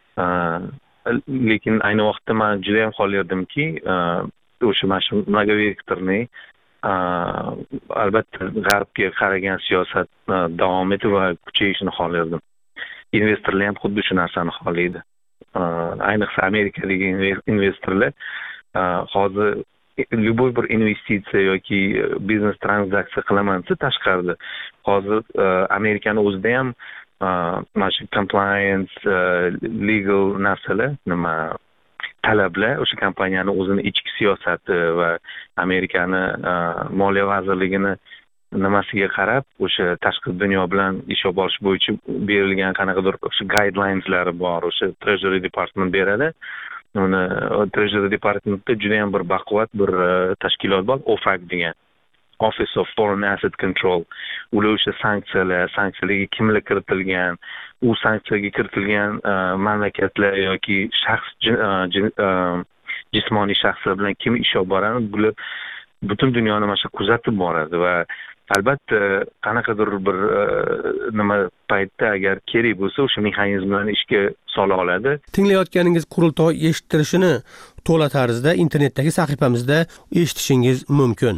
Lekin ayni vaqtda men juda ham xohlardimki, o'sha mana shu mnoговекторный albatta g'arbga qaragan siyosat davom etib va kuchayishini xohlardim. Investorlar ham xuddi shu narsani xohlaydi. Ayniqsa Amerikadagi investorlar hozir любой bir investitsiya yoki biznes tranzaksiya qilaman desa tashqarida, hozir Amerikani o'zida ham mana shu compliance, legal narsalar, nima talablar o'sha kompaniyani o'zini ichki siyosati va Amerikani moliya vazirligini nimasiga qarab o'sha tashqi dunyo bilan ish olib borish bo'yicha berilgan qanaqadir o'sha guidelinelari bor. O'sha Treasury Department beradi. Uni Treasury Departmentda juda ham bir baquvvat bir tashkilot bor, OFAC degan. Office of Foreign Asset Control ular o'sha sanksiyalarga kimlar kiritilgan, u sanksiyaga kiritilgan mamlakatlar yoki shaxs jismoniy shaxslar bilan kim ish olib boradi, bular butun dunyoni mana shu kuzatib boradi va albatta qanaqadir bir nima paytda agar kerak bo'lsa o'sha mexanizmlarni ishga sola oladi. Tinglayotganingiz qurultoy eshittirishini to'la tarzda internetdagi sahifamizda eshitishingiz mumkin.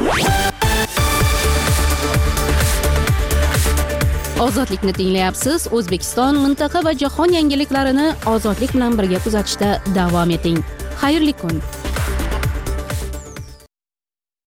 Ozodlikni tinglayapsiz. O'zbekiston, mintaqa va jahon yangiliklarini ozodlik bilan birga kuzatishda davom eting. Xayrli kun.